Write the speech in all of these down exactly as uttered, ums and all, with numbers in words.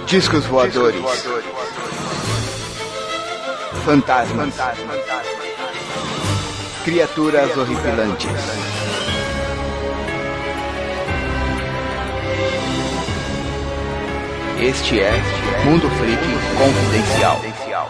Discos voadores. Fantasmas. Criaturas horripilantes. Este é Mundo Freak Confidencial.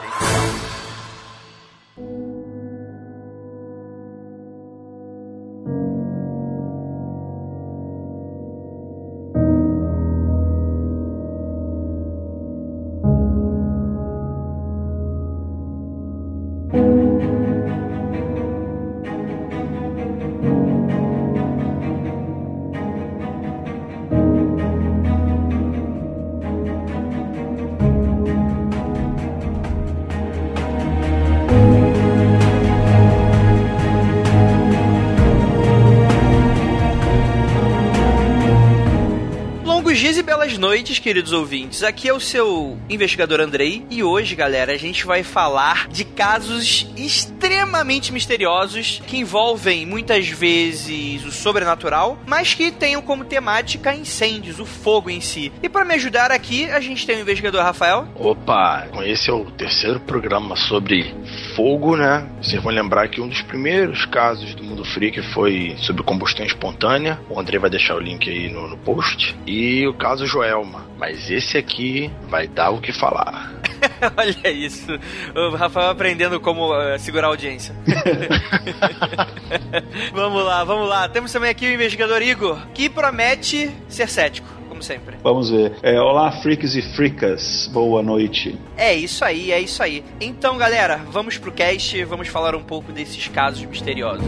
Noites, queridos ouvintes, aqui é o seu investigador Andrei e hoje, galera, a gente vai falar de casos extremamente misteriosos que envolvem muitas vezes o sobrenatural, mas que tenham como temática incêndios, o fogo em si. E para me ajudar aqui, a gente tem o investigador Rafael. Opa, esse é o terceiro programa sobre fogo, né? Vocês vão lembrar que um dos primeiros casos do Mundo Freak foi sobre combustão espontânea. O Andrei vai deixar o link aí no, no post. E o caso Joelma. Mas esse aqui vai dar o que falar. Olha isso. O Rafael aprendendo como uh, segurar a audiência. Vamos lá, vamos lá. Temos também aqui o investigador Igor, que promete ser cético, como sempre. Vamos ver. É, olá, freaks e freakas. Boa noite. É isso aí, é isso aí. Então, galera, vamos pro cast, vamos falar um pouco desses casos misteriosos.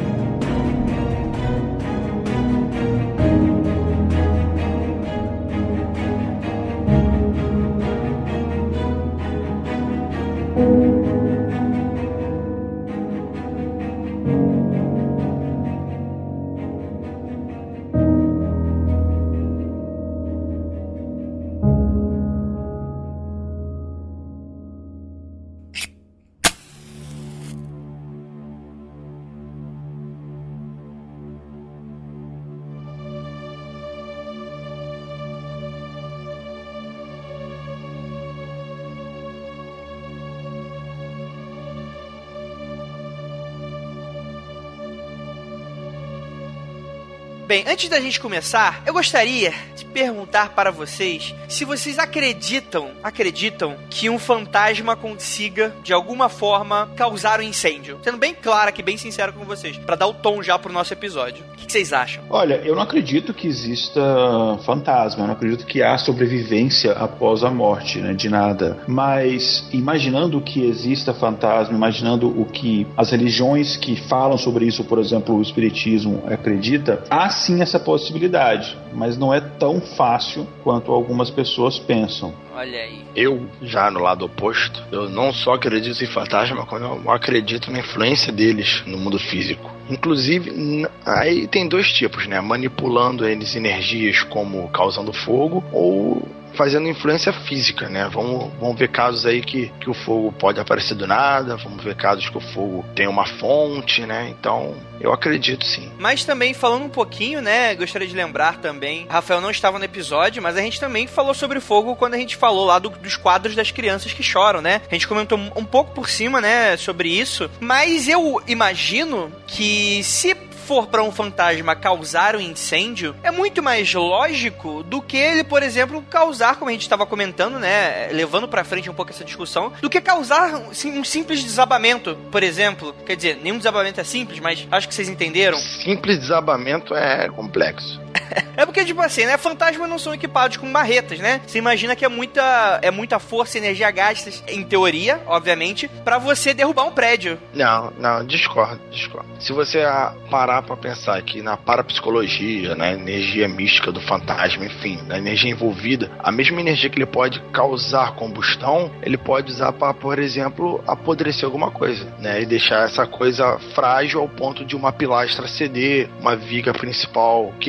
Bem, antes da gente começar, eu gostaria de perguntar para vocês se vocês acreditam, acreditam que um fantasma consiga, de alguma forma, causar um incêndio. Sendo bem claro aqui, bem sincero com vocês, para dar o tom já pro nosso episódio. O que, que vocês acham? Olha, eu não acredito que exista fantasma, eu não acredito que há sobrevivência após a morte, né, de nada. Mas, imaginando que exista fantasma, imaginando o que as religiões que falam sobre isso, por exemplo, o espiritismo acredita, há sim essa possibilidade, mas não é tão fácil quanto algumas pessoas pensam. Olha aí. Eu, já no lado oposto, eu não só acredito em fantasma, como eu acredito na influência deles no mundo físico. Inclusive, aí tem dois tipos, né? Manipulando eles energias como causando fogo ou fazendo influência física, né? Vamos, vamos ver casos aí que, que o fogo pode aparecer do nada, vamos ver casos que o fogo tem uma fonte, né? Então, eu acredito sim. Mas também, falando um pouquinho, né? Gostaria de lembrar também, Rafael não estava no episódio, mas a gente também falou sobre fogo quando a gente falou lá do, dos quadros das crianças que choram, né? A gente comentou um pouco por cima, né? Sobre isso, mas eu imagino que se for para um fantasma causar um incêndio, é muito mais lógico do que ele, por exemplo, causar, como a gente estava comentando, né, levando para frente um pouco essa discussão, do que causar um simples desabamento, por exemplo. Quer dizer, nenhum desabamento é simples, mas acho que vocês entenderam. Simples desabamento é complexo. É porque, tipo assim, né? Fantasmas não são equipados com marretas, né? Você imagina que é muita, é muita força e energia gasta, em teoria, obviamente, pra você derrubar um prédio. Não, não, discordo, discordo. Se você parar pra pensar aqui na parapsicologia, na energia mística do fantasma, enfim, na energia envolvida, a mesma energia que ele pode causar combustão, ele pode usar pra, por exemplo, apodrecer alguma coisa, né? E deixar essa coisa frágil ao ponto de uma pilastra ceder, uma viga principal quebrar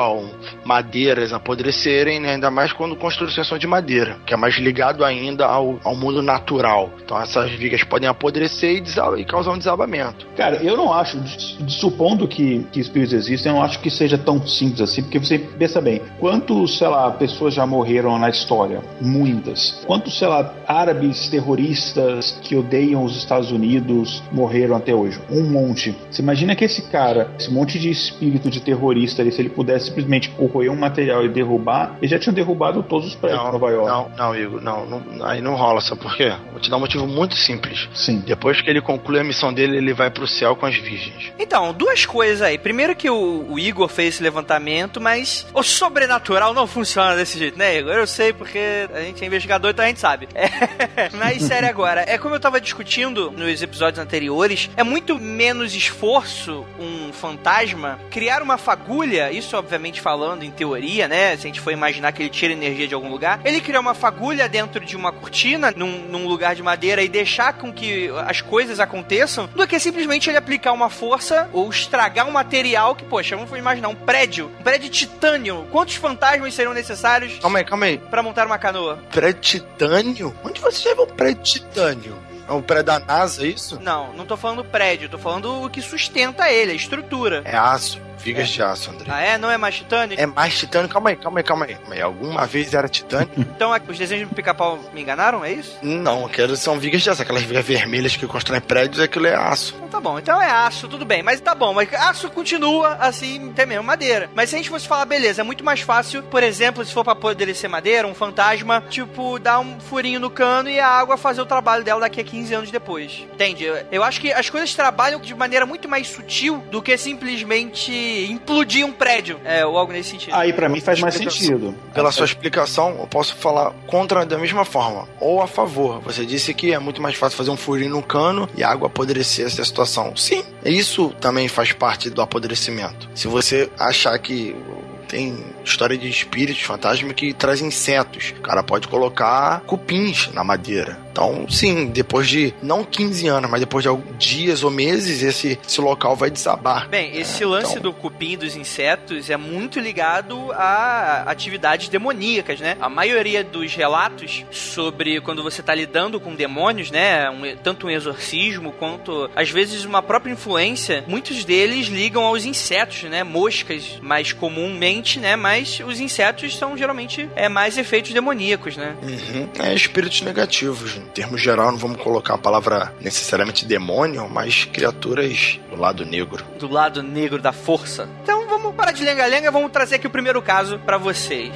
deixam madeiras apodrecerem, né? Ainda mais quando construções são de madeira, que é mais ligado ainda ao, ao mundo natural. Então essas vigas podem apodrecer e, desab- e causar um desabamento. Cara, eu não acho, supondo que, que espíritos existem, eu não acho que seja tão simples assim, porque você pensa bem, quantos, sei lá, pessoas já morreram na história? Muitas. Quantos, sei lá, árabes terroristas que odeiam os Estados Unidos morreram até hoje? Um monte. Você imagina que esse cara, esse monte de espírito de terrorista ali, se ele pudesse simplesmente corroer um material e derrubar, eles já tinham derrubado todos os prédios não, de Nova York. Não, não, Igor, não, não, aí não rola, sabe por quê? Vou te dar um motivo muito simples. Sim. Depois que ele conclui a missão dele, ele vai pro céu com as virgens. Então, duas coisas aí. Primeiro que o, o Igor fez esse levantamento, mas o sobrenatural não funciona desse jeito, né, Igor? Eu sei porque a gente é investigador, então a gente sabe. É, mas sério agora, é como eu tava discutindo nos episódios anteriores, é muito menos esforço um fantasma criar uma fagulha, isso obviamente falando em teoria, né, se a gente for imaginar que ele tira energia de algum lugar, ele criar uma fagulha dentro de uma cortina, num, num lugar de madeira e deixar com que as coisas aconteçam, do que simplesmente ele aplicar uma força ou estragar um material que, poxa, vamos imaginar um prédio, um prédio de titânio. Quantos fantasmas seriam necessários Calma aí, calma aí. pra montar uma canoa? Prédio titânio? Onde você já viu um prédio titânio? É um prédio da NASA, é isso? Não, não tô falando prédio, tô falando o que sustenta ele, a estrutura. É aço. Vigas é. de aço, André. Ah, é? Não é mais titânio? É mais titânio? Calma aí, calma aí, calma aí. Calma aí. Alguma vez era titânio? Então os desenhos do Pica-Pau me enganaram, é isso? Não, aquelas são vigas de aço. Aquelas vigas vermelhas que constroem prédios, aquilo é aço. Então tá bom, então é aço, tudo bem. Mas tá bom, mas aço continua assim, até mesmo madeira. Mas se a gente fosse falar, beleza, é muito mais fácil, por exemplo, se for pra poder ser madeira, um fantasma, tipo, dar um furinho no cano e a água fazer o trabalho dela daqui a quinze anos depois. Entende? Eu, eu acho que as coisas trabalham de maneira muito mais sutil do que simplesmente implodir um prédio, é, ou algo nesse sentido. Aí pra mim faz mais sentido. Pela sua explicação, eu posso falar contra da mesma forma, ou a favor. Você disse que é muito mais fácil fazer um furinho no cano e a água apodrecer essa situação. Sim, isso também faz parte do apodrecimento. Se você achar que tem história de espíritos, fantasmas que trazem insetos, o cara pode colocar cupins na madeira. Então, sim, depois de, não quinze anos, mas depois de alguns dias ou meses, esse, esse local vai desabar. Bem, esse é, lance então... do cupim dos insetos é muito ligado a atividades demoníacas, né? A maioria dos relatos sobre quando você tá lidando com demônios, né? Um, tanto um exorcismo quanto, às vezes, uma própria influência, muitos deles ligam aos insetos, né? Moscas, mais comumente, né? Mas os insetos são, geralmente, é, mais efeitos demoníacos, né? Uhum. É, espíritos negativos, em termos geral, não vamos colocar a palavra necessariamente demônio, mas criaturas do lado negro. Do lado negro da força. Então vamos parar de lenga-lenga e vamos trazer aqui o primeiro caso pra vocês.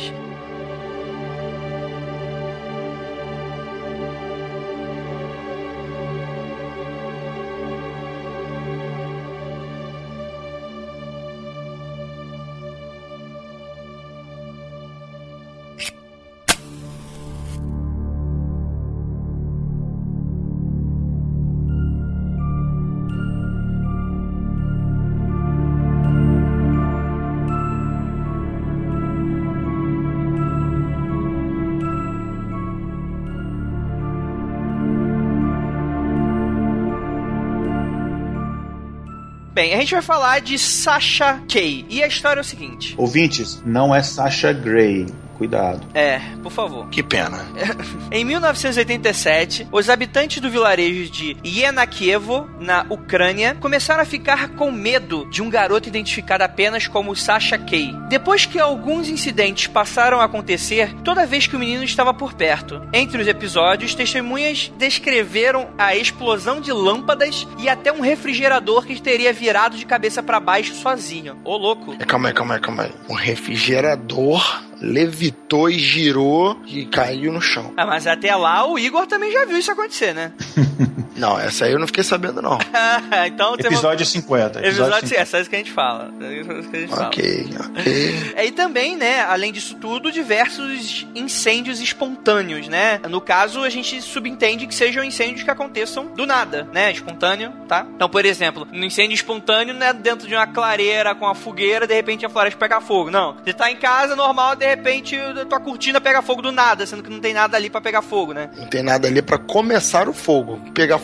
Bem, a gente vai falar de Sasha Kay. E a história é o seguinte. Ouvintes, não é Sasha Grey. Cuidado. É, por favor. Que pena. Em mil novecentos e oitenta e sete, os habitantes do vilarejo de Yenakievo, na Ucrânia, começaram a ficar com medo de um garoto identificado apenas como Sasha Kay. Depois que alguns incidentes passaram a acontecer, toda vez que o menino estava por perto. Entre os episódios, testemunhas descreveram a explosão de lâmpadas e até um refrigerador que teria virado de cabeça para baixo sozinho. Ô, louco. Calma aí, calma aí, calma aí. Um refrigerador levitou e girou e caiu no chão. Ah, mas até lá o Igor também já viu isso acontecer, né? Não, essa aí eu não fiquei sabendo, não. Então, episódio uma... cinquenta. Episódio cinquenta. É só isso que a gente fala. É isso que a gente ok, fala. ok. É, e também, né, além disso tudo, diversos incêndios espontâneos, né? No caso, a gente subentende que sejam incêndios que aconteçam do nada, né? Espontâneo, tá? Então, por exemplo, no incêndio espontâneo, né, dentro de uma clareira com a fogueira, de repente a floresta pega fogo. Não. Você tá em casa, normal, de repente a tua cortina pega fogo do nada, sendo que não tem nada ali pra pegar fogo, né? Não tem nada ali pra começar o fogo. Pegar fogo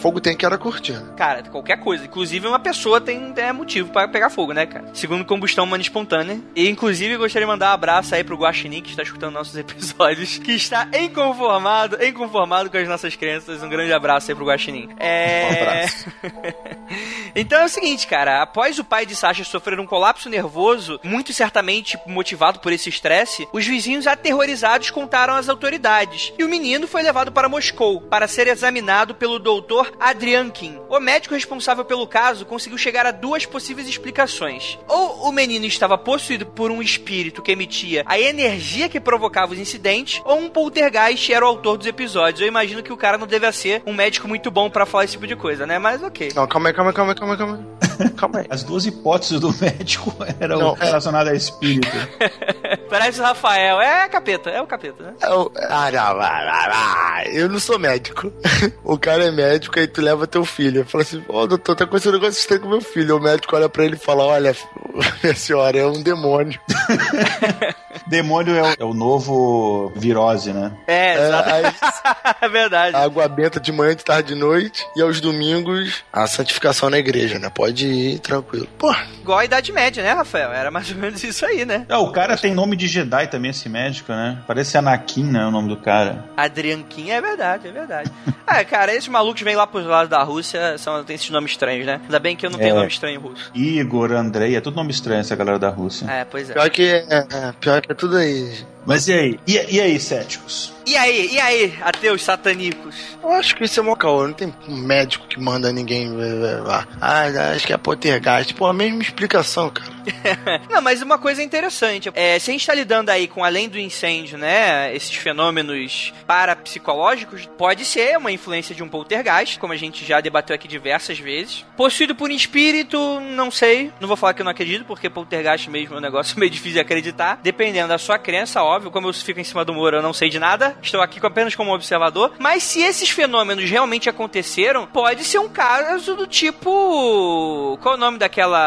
fogo tem que era cortina. Cara, qualquer coisa. Inclusive uma pessoa tem é, motivo pra pegar fogo, né, cara? Segundo combustão humana espontânea. E inclusive gostaria de mandar um abraço aí pro Guaxinim, que está escutando nossos episódios, que está inconformado, inconformado com as nossas crenças. Um grande abraço aí pro Guaxinim. É... Um abraço. Então é o seguinte, cara. Após o pai de Sasha sofrer um colapso nervoso, muito certamente motivado por esse estresse, os vizinhos aterrorizados contaram às autoridades. E o menino foi levado para Moscou para ser examinado pelo doutor Adriankin. O médico responsável pelo caso conseguiu chegar a duas possíveis explicações. Ou o menino estava possuído por um espírito que emitia a energia que provocava os incidentes, ou um poltergeist era o autor dos episódios. Eu imagino que o cara não deve ser um médico muito bom pra falar esse tipo de coisa, né? Mas ok. Não, calma aí, calma aí, calma aí, calma aí, calma aí. Calma aí. As duas hipóteses do médico eram não, relacionadas a espírito. Parece o Rafael. É capeta, é o capeta, né? Eu, ah, não, ah, ah, eu não sou médico. O cara é médico, aí tu leva teu filho. Fala assim, ó, oh, doutor, tá acontecendo um negócio estranho com meu filho. O médico olha pra ele e fala, olha, minha senhora, é um demônio. Demônio é o, é o novo virose, né? É, exato. É, é verdade. Água benta de manhã, de tarde, de noite. E aos domingos, a santificação na igreja, né? Pode ir tranquilo. Pô. Igual a Idade Média, né, Rafael? Era mais ou menos isso aí, né? É, o cara tem nome de Jedi também, esse médico, né? Parece Anakin, né? O nome do cara. Adriankin, é verdade, é verdade. É, cara, esses malucos vêm lá pros lados da Rússia, são, tem esses nomes estranhos, né? Ainda bem que eu não tenho é, nome estranho russo. Igor, Andrei, é tudo nome estranho essa galera da Rússia. É, pois é. Pior que é, é, pior que é tudo aí. Mas e aí? E, e aí, céticos? E aí? E aí, ateus satanicos? Eu acho que isso é mó caô. Não tem um médico que manda ninguém lá. Ah, acho que é poltergeist. Pô, a mesma explicação, cara. Não, mas uma coisa interessante. É, se a gente tá lidando aí com, além do incêndio, né, esses fenômenos parapsicológicos, pode ser uma influência de um poltergeist, como a gente já debateu aqui diversas vezes. Possuído por um espírito, não sei. Não vou falar que eu não acredito, porque poltergeist mesmo é um negócio meio difícil de acreditar. Dependendo da sua crença, óbvio. Como eu fico em cima do muro, eu não sei de nada. Estou aqui apenas como observador. Mas se esses fenômenos realmente aconteceram, pode ser um caso do tipo... Qual é o nome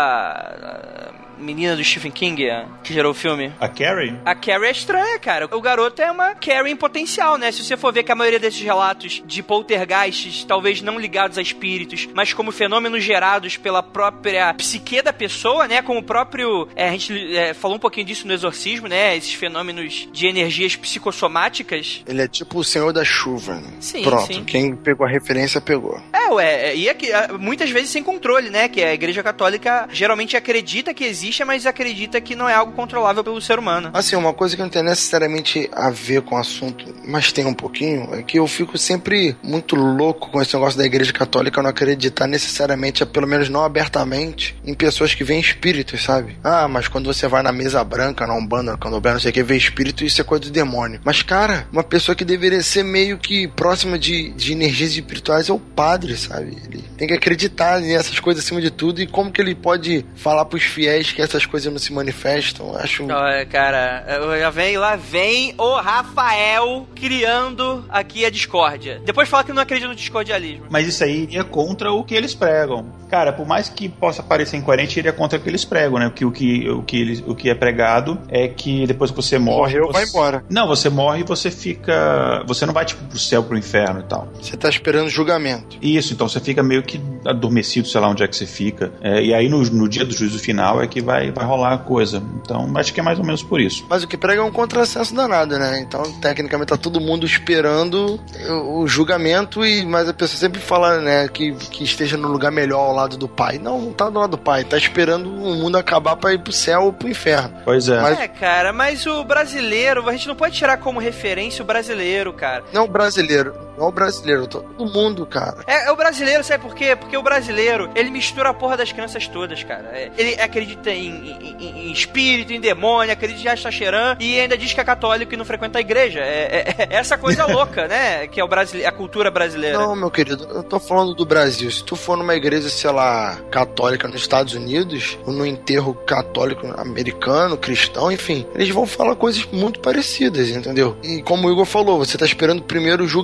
daquela... menina do Stephen King, que gerou o filme? A Carrie? A Carrie é estranha, cara. O garoto é uma Carrie em potencial, né? Se você for ver que a maioria desses relatos de poltergeists, talvez não ligados a espíritos, mas como fenômenos gerados pela própria psique da pessoa, né? Como o próprio... É, a gente é, falou um pouquinho disso no Exorcismo, né? Esses fenômenos de energias psicossomáticas. Ele é tipo o Senhor da Chuva, né? Sim, Pronto, sim. Quem pegou a referência, pegou. É, ué. E aqui, muitas vezes sem controle, né? Que a Igreja Católica geralmente acredita que existe, mas acredita que não é algo controlável pelo ser humano. Assim, uma coisa que não tem necessariamente a ver com o assunto, mas tem um pouquinho, é que eu fico sempre muito louco com esse negócio da Igreja Católica não acreditar necessariamente, pelo menos não abertamente, em pessoas que veem espíritos, sabe? Ah, mas quando você vai na mesa branca, na Umbanda, quando houver não sei o que, vê espírito, isso é coisa do demônio. Mas, cara, uma pessoa que deveria ser meio que próxima de, de energias espirituais é o padre, sabe? Ele tem que acreditar nessas coisas acima de tudo, e como que ele pode falar pros fiéis que essas coisas não se manifestam, acho... Olha, cara, já vem, lá vem o Rafael criando aqui a discórdia. Depois fala que não acredita no discordialismo. Mas isso aí iria contra o que eles pregam. Cara, por mais que possa parecer incoerente, iria contra o que eles pregam, né? Porque o que, o que, eles, o que é pregado é que depois que você morre... Morreu, você... vai embora. Não, você morre e você fica... Você não vai, tipo, pro céu, pro inferno e tal. Você tá esperando julgamento. Isso, então você fica meio que adormecido, sei lá onde é que você fica. É, e aí no, no dia do juízo final é que vai, vai rolar a coisa. Então, acho que é mais ou menos por isso. Mas o que prega é um contrassenso danado, né? Então, tecnicamente, tá todo mundo esperando o, o julgamento, e mas a pessoa sempre fala, né, que, que esteja no lugar melhor ao lado do pai. Não, não tá do lado do pai. Tá esperando o mundo acabar pra ir pro céu ou pro inferno. Pois é. Mas... É, cara, mas o brasileiro, a gente não pode tirar como referência o brasileiro, cara. Não o brasileiro. Não o brasileiro. Todo mundo, cara. É, é o brasileiro, sabe por quê? Porque o brasileiro, ele mistura a porra das crenças todas, cara. Ele acredita em, em, em espírito, em demônio, acredita em Astaxerã, e ainda diz que é católico e não frequenta a igreja. É, é, é essa coisa louca, né? Que é o brasile... a cultura brasileira. Não, meu querido, eu tô falando do Brasil. Se tu for numa igreja, sei lá, católica nos Estados Unidos, ou no enterro católico americano, cristão, enfim, eles vão falar coisas muito parecidas, entendeu? E como o Igor falou, você tá esperando primeiro o julgamento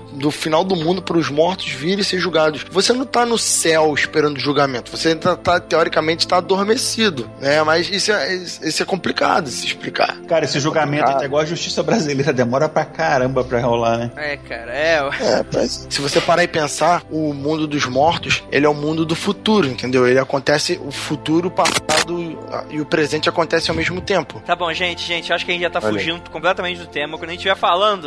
do final do mundo para os mortos virem e ser julgados. Você não tá no céu esperando julgamento. Você ainda tá, teoricamente, tá adormecido, né? Mas isso é, isso é complicado de se explicar. Cara, esse julgamento é igual a justiça brasileira, demora pra caramba pra rolar, né? É, cara, é... é mas, se você parar e pensar, o mundo dos mortos, ele é o mundo do futuro, entendeu? Ele acontece, o futuro, o passado e o presente acontecem ao mesmo tempo. Tá bom, gente, gente, acho que a gente já tá Olha. fugindo completamente do tema. Quando a gente estiver falando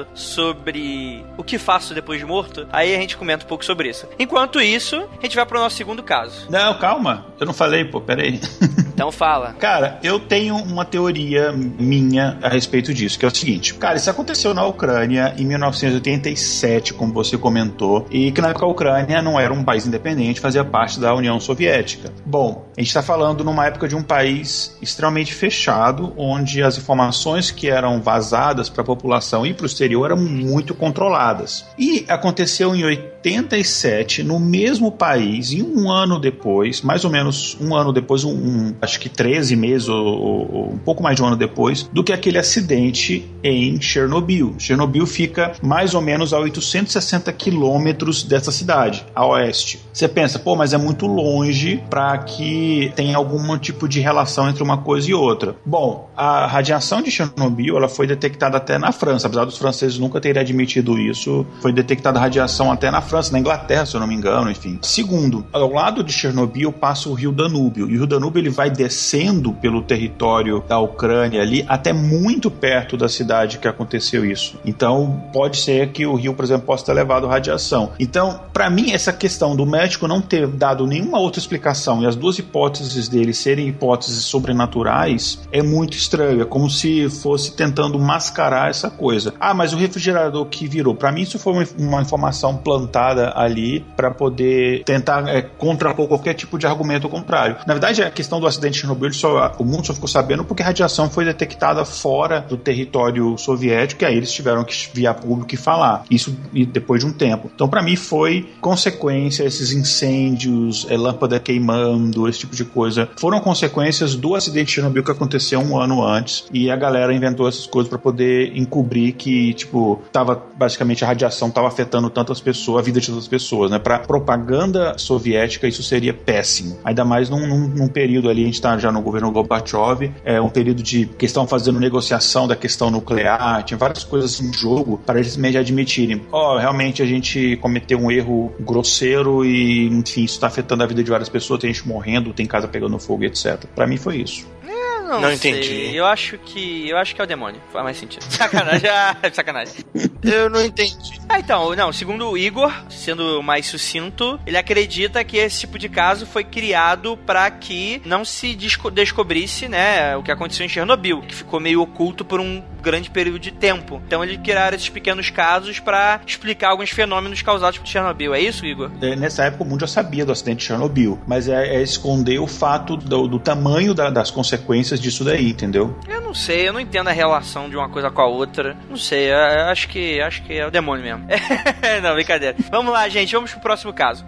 sobre o que faço depois de morto, aí a gente comenta um pouco sobre isso. Enquanto isso, a gente vai pro nosso segundo caso. Não, calma, eu não falei, pô, peraí. Então fala. Cara, eu tenho uma teoria minha a respeito disso, que é o seguinte. Cara, isso aconteceu na Ucrânia em mil novecentos e oitenta e sete, como você comentou, e que na época a Ucrânia não era um país independente, fazia parte da União Soviética. Bom, a gente está falando numa época de um país extremamente fechado, onde as informações que eram vazadas para a população e para o exterior eram muito controladas. E aconteceu em oitenta e sete, no mesmo país, e um ano depois, mais ou menos um ano depois, um, um acho que treze meses ou, ou, ou um pouco mais de um ano depois, do que aquele acidente em Chernobyl. Chernobyl fica mais ou menos a oitocentos e sessenta quilômetros dessa cidade, a oeste. Você pensa, pô, mas é muito longe para que tenha algum tipo de relação entre uma coisa e outra. Bom, a radiação de Chernobyl, ela foi detectada até na França, apesar dos franceses nunca terem admitido isso, foi detectada radiação até na França, na Inglaterra, se eu não me engano, enfim. Segundo, ao lado de Chernobyl passa o rio Danúbio, e o rio Danúbio ele vai descendo pelo território da Ucrânia ali até muito perto da cidade que aconteceu isso. Então, pode ser que o rio, por exemplo, possa ter levado radiação. Então, para mim, essa questão do médico não ter dado nenhuma outra explicação e as duas hipóteses dele serem hipóteses sobrenaturais é muito estranho. É como se fosse tentando mascarar essa coisa. Ah, mas o refrigerador que virou. Para mim, isso foi uma, uma informação plantada ali para poder tentar é, contrapor qualquer tipo de argumento contrário. Na verdade, a questão do acidente de Chernobyl, só, o mundo só ficou sabendo porque a radiação foi detectada fora do território soviético, e aí eles tiveram que vir a público e falar. Isso depois de um tempo. Então, para mim, foi consequência, esses incêndios, é, lâmpada queimando, esse tipo de coisa, foram consequências do acidente de Chernobyl que aconteceu um ano antes, e a galera inventou essas coisas para poder encobrir que, tipo, tava, basicamente a radiação estava afetando tantas pessoas, a vida de tantas pessoas, né? Para propaganda soviética, isso seria péssimo. Ainda mais num, num, num período ali, a gente está já no governo Gorbachev, é um período de que estão fazendo negociação da questão nuclear, tinha várias coisas em jogo para eles mesmo admitirem, ó, oh, realmente a gente cometeu um erro grosseiro e, enfim, isso está afetando a vida de várias pessoas, tem gente morrendo, tem casa pegando fogo, etcétera. Para mim foi isso. Não, não sei. entendi. Eu acho que. Eu acho que é o demônio. Faz mais sentido. Sacanagem. Sacanagem. Eu não entendi. Ah, então, não, segundo o Igor, sendo mais sucinto, ele acredita que esse tipo de caso foi criado pra que não se desco- descobrisse, né, o que aconteceu em Chernobyl, que ficou meio oculto por um grande período de tempo. Então eles criaram esses pequenos casos pra explicar alguns fenômenos causados por Chernobyl. É isso, Igor? É, nessa época o mundo já sabia do acidente de Chernobyl, mas é, é esconder o fato do, do tamanho da, das consequências disso daí, entendeu? Eu não sei, eu não entendo a relação de uma coisa com a outra. Não sei, eu, eu acho que acho que é o demônio mesmo. Não, brincadeira. Vamos lá, gente, vamos pro próximo caso.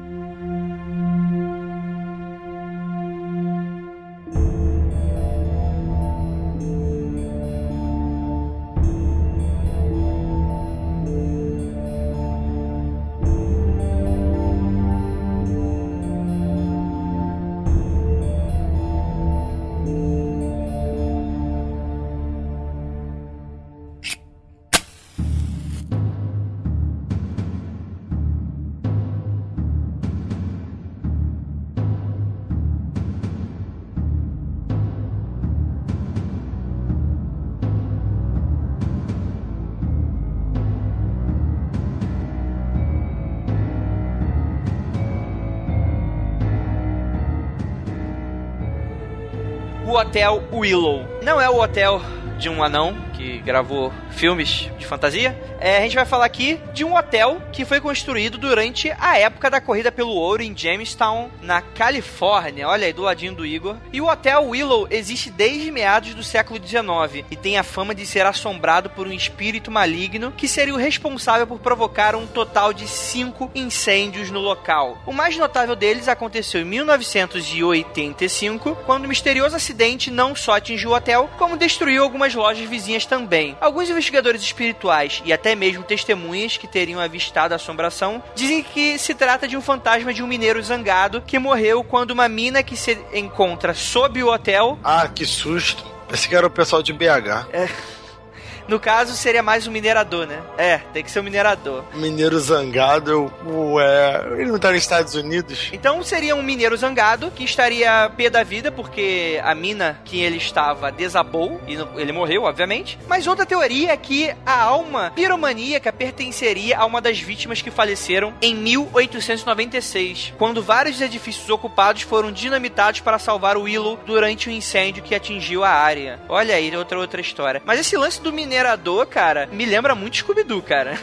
O Hotel Willow. Não é o hotel de um anão que gravou filmes de fantasia. É, a gente vai falar aqui de um hotel que foi construído durante a época da corrida pelo ouro em Jamestown, na Califórnia. Olha aí, do ladinho do Igor. E o Hotel Willow existe desde meados do século dezenove e tem a fama de ser assombrado por um espírito maligno que seria o responsável por provocar um total de cinco incêndios no local. O mais notável deles aconteceu em mil novecentos e oitenta e cinco, quando um misterioso acidente não só atingiu o hotel, como destruiu algumas lojas vizinhas mas também alguns investigadores espirituais e até mesmo testemunhas que teriam avistado a assombração dizem que se trata de um fantasma de um mineiro zangado que morreu quando uma mina que se encontra sob o hotel... Ah, que susto. Pensei que era o pessoal de B H. É... No caso, seria mais um minerador, né? É, tem que ser um minerador. Mineiro zangado, ué... Ele não tá nos Estados Unidos? Então, seria um mineiro zangado que estaria pé da vida, porque a mina que ele estava desabou, e ele morreu, obviamente. Mas outra teoria é que a alma piromaníaca pertenceria a uma das vítimas que faleceram em mil oitocentos e noventa e seis, quando vários edifícios ocupados foram dinamitados para salvar o Willow durante um incêndio que atingiu a área. Olha aí, outra outra história. Mas esse lance do mineiro minerador, cara, me lembra muito Scooby-Doo, cara.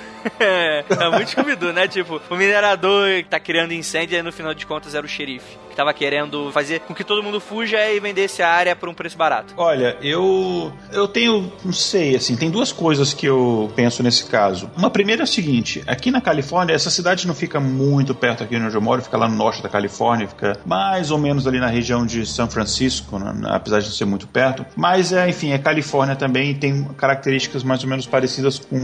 É muito Scooby-Doo, né? Tipo, o minerador que tá criando incêndio e no final de contas era o xerife, que tava querendo fazer com que todo mundo fuja e vendesse a área por um preço barato. Olha, eu eu tenho, não sei, assim, tem duas coisas que eu penso nesse caso. Uma primeira é o seguinte, aqui na Califórnia, essa cidade não fica muito perto aqui onde eu moro, fica lá no norte da Califórnia, fica mais ou menos ali na região de São Francisco, né, apesar de ser muito perto, mas, é, enfim, é Califórnia também e tem características mais ou menos parecidas com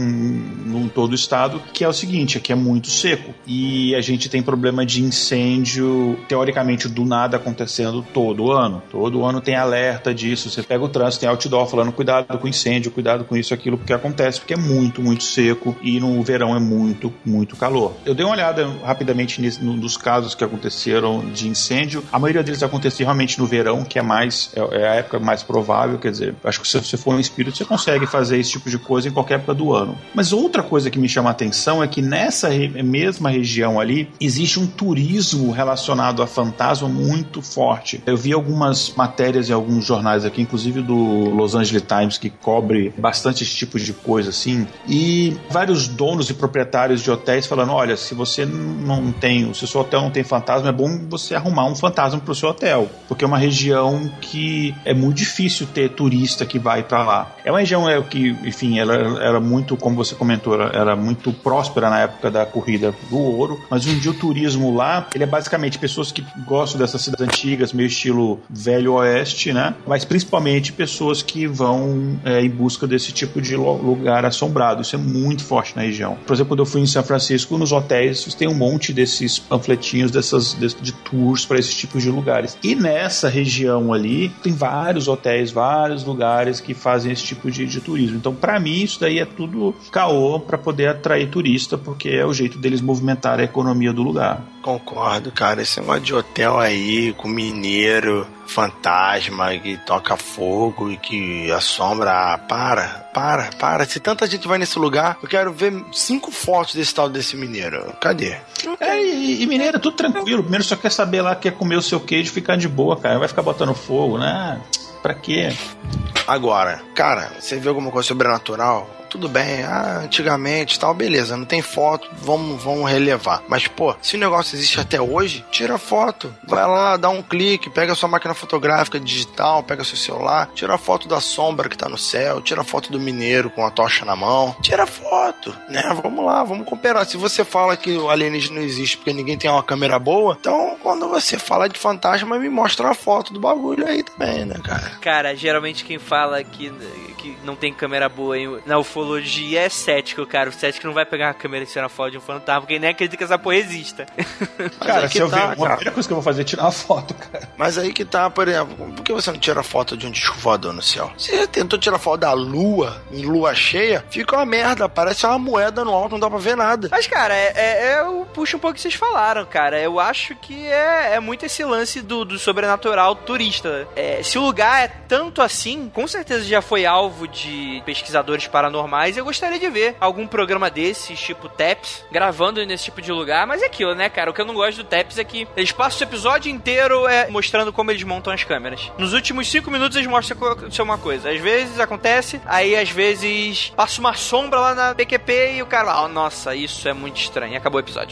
no todo o estado, que é o seguinte, aqui é muito seco e a gente tem problema de incêndio, teoricamente, do nada acontecendo todo ano. Todo ano tem alerta disso, você pega o trânsito, tem outdoor falando cuidado com incêndio, cuidado com isso, aquilo, porque acontece, porque é muito, muito seco e no verão é muito, muito calor. Eu dei uma olhada rapidamente nesse, num dos casos que aconteceram de incêndio, a maioria deles aconteceu realmente no verão, que é mais, é, é a época mais provável, quer dizer, acho que se você for um espírito, você consegue fazer esse tipo de coisa em qualquer época do ano. Mas outra coisa que me chama a atenção é que nessa re- mesma região ali, existe um turismo relacionado a fantasma muito forte. Eu vi algumas matérias em alguns jornais aqui, inclusive do Los Angeles Times, que cobre bastante esse tipo de coisa assim, e vários donos e proprietários de hotéis falando, olha, se você não tem, se o seu hotel não tem fantasma, é bom você arrumar um fantasma pro seu hotel, porque é uma região que é muito difícil ter turista que vai pra lá. É uma região é, que, enfim, ela era muito, como você comentou, era, era muito próspera na época da corrida do ouro, mas um dia o turismo lá, ele é basicamente pessoas que gostam dessas cidades antigas, meio estilo velho oeste, né? Mas principalmente pessoas que vão é, em busca desse tipo de lugar assombrado. Isso é muito forte na região. Por exemplo, quando eu fui em São Francisco, nos hotéis tem um monte desses panfletinhos, dessas, de, de tours para esses tipos de lugares. E nessa região ali, tem vários hotéis, vários lugares que fazem esse tipo de, de turismo. Então, para mim, isso daí é tudo caô para poder atrair turista, porque é o jeito deles movimentar a economia do lugar. Concordo, cara. Esse negócio de hotel aí, com mineiro, fantasma, que toca fogo e que assombra. Ah, para, para, para. Se tanta gente vai nesse lugar, eu quero ver cinco fotos desse tal desse mineiro. Cadê? É, e, e mineiro é tudo tranquilo. Mineiro só quer saber lá, quer comer o seu queijo e ficar de boa, cara. Vai ficar botando fogo, né? Pra quê? Agora, cara, você vê alguma coisa sobrenatural? Tudo bem, ah, antigamente e tal, beleza, não tem foto, vamos, vamos relevar. Mas, pô, se o negócio existe até hoje, tira foto. Vai lá, dá um clique, pega a sua máquina fotográfica digital, pega seu celular, tira a foto da sombra que tá no céu, tira a foto do mineiro com a tocha na mão, tira a foto, né? Vamos lá, vamos comparar. Se você fala que o alienígena não existe porque ninguém tem uma câmera boa, então quando você fala de fantasma, me mostra a foto do bagulho aí também, né, cara? Cara, geralmente quem fala que, que não tem câmera boa na ufologia é cético, cara. O cético não vai pegar uma câmera e tirar uma foto de um fantasma, porque nem acredita que essa porra exista. Cara, se eu tá, ver, cara. a primeira coisa que eu vou fazer é tirar uma foto, cara. Mas aí que tá, por exemplo, por que você não tira foto de um disco voador no céu? Você tentou tirar foto da lua, em lua cheia, fica uma merda, parece uma moeda no alto, não dá pra ver nada. Mas, cara, é, é, é eu puxo um pouco o que vocês falaram, cara. Eu acho que é, é muito esse lance do, do sobrenatural turista. É, se o lugar é tanto assim, com certeza já foi alvo de pesquisadores paranormais. Eu gostaria de ver algum programa desses, tipo Taps, gravando nesse tipo de lugar. Mas é aquilo, né, cara? O que eu não gosto do Taps é que eles passam o episódio inteiro é, mostrando como eles montam as câmeras. Nos últimos cinco minutos eles mostram uma coisa. Às vezes acontece, aí às vezes passa uma sombra lá na P Q P e o cara fala, oh, nossa, isso é muito estranho. E acabou o episódio.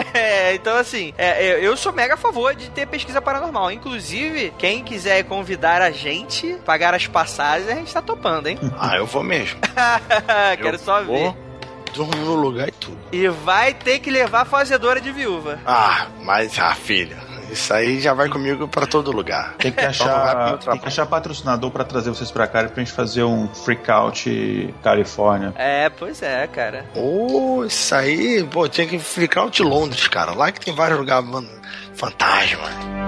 É, então assim, é, eu sou mega a favor de ter pesquisa paranormal. Inclusive, quem quiser convidar a gente, pagar as passagens, a gente tá topando, hein? Ah, eu vou mesmo. Quero eu só vou, ver. Durmo no lugar e tudo. E vai ter que levar a fazedora de viúva. Ah, mas, ah, filha, Isso aí já vai comigo pra todo lugar. Tem que achar, tem que achar patrocinador pra trazer vocês pra cá pra gente fazer um Freakout Califórnia. É, pois é, cara. Ô, oh, isso aí, pô, tinha que Freakout Londres, cara. Lá que tem vários lugares, mano, fantasma.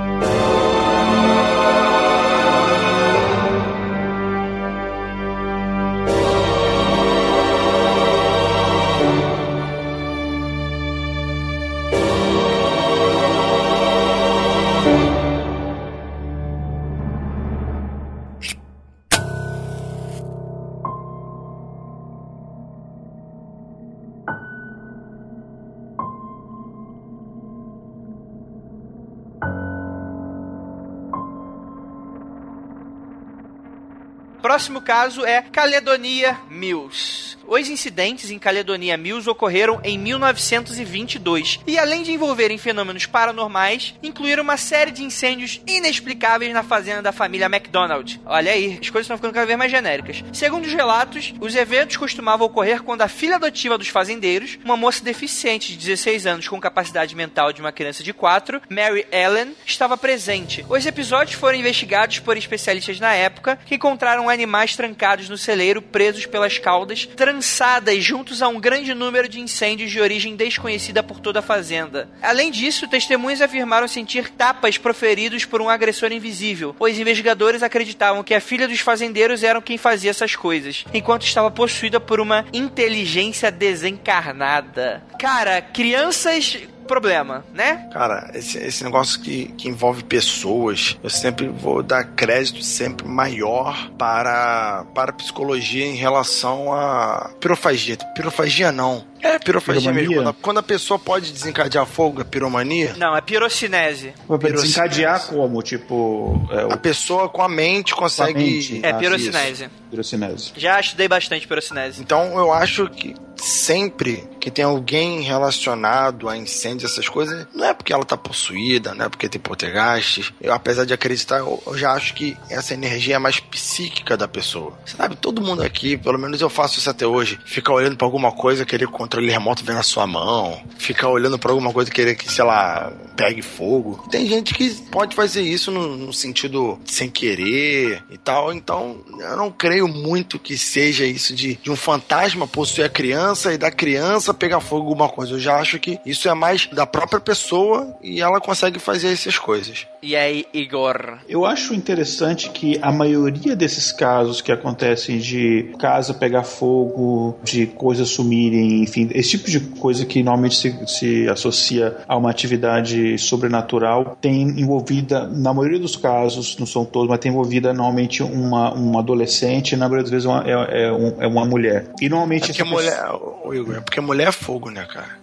Próximo caso é Caledonia Mills. Os incidentes em Caledonia Mills ocorreram em mil novecentos e vinte e dois e, além de envolverem fenômenos paranormais, incluíram uma série de incêndios inexplicáveis na fazenda da família MacDonald. Olha aí, as coisas estão ficando cada vez mais genéricas. Segundo os relatos, os eventos costumavam ocorrer quando a filha adotiva dos fazendeiros, uma moça deficiente de dezesseis anos com capacidade mental de uma criança de quatro, Mary Ellen, estava presente. Os episódios foram investigados por especialistas na época, que encontraram animais trancados no celeiro, presos pelas caudas, trançadas juntos a um grande número de incêndios de origem desconhecida por toda a fazenda. Além disso, testemunhas afirmaram sentir tapas proferidos por um agressor invisível. Os investigadores acreditavam que a filha dos fazendeiros era quem fazia essas coisas, enquanto estava possuída por uma inteligência desencarnada. Cara, crianças... problema, né? Cara, esse, esse negócio que, que envolve pessoas, eu sempre vou dar crédito sempre maior para, para a psicologia em relação a pirofagia. Pirofagia não. É pirofagia Piromania? mesmo. Quando a, quando a pessoa pode desencadear fogo, é piromania? Não, é pirocinese. Vai desencadear como? Tipo... É, o... A pessoa com a mente consegue... Com a mente. É Ah, pirocinese. Pirocinese. Já estudei bastante pirocinese. Então eu acho que sempre que tem alguém relacionado a incêndio, essas coisas, não é porque ela tá possuída, não é porque tem poltergeist. Eu, apesar de acreditar, eu, eu já acho que essa energia é mais psíquica da pessoa. Sabe, todo mundo aqui, pelo menos eu faço isso até hoje, fica olhando pra alguma coisa, querer controle remoto vendo na sua mão, fica olhando pra alguma coisa, querer que, sei lá, pegue fogo. Tem gente que pode fazer isso no, no sentido sem querer e tal, então eu não creio muito que seja isso de, de um fantasma possuir a criança e da criança pegar fogo alguma coisa. Eu já acho que isso é mais da própria pessoa e ela consegue fazer essas coisas. E aí, Igor? Eu acho interessante que a maioria desses casos que acontecem de casa pegar fogo, de coisas sumirem, enfim, esse tipo de coisa que normalmente se, se associa a uma atividade sobrenatural, tem envolvida, na maioria dos casos, não são todos, mas tem envolvida normalmente uma, uma adolescente, na maioria das vezes uma, é, é, um, é uma mulher. E normalmente... É porque, mulher, ô, Igor, é porque mulher é fogo, né, cara?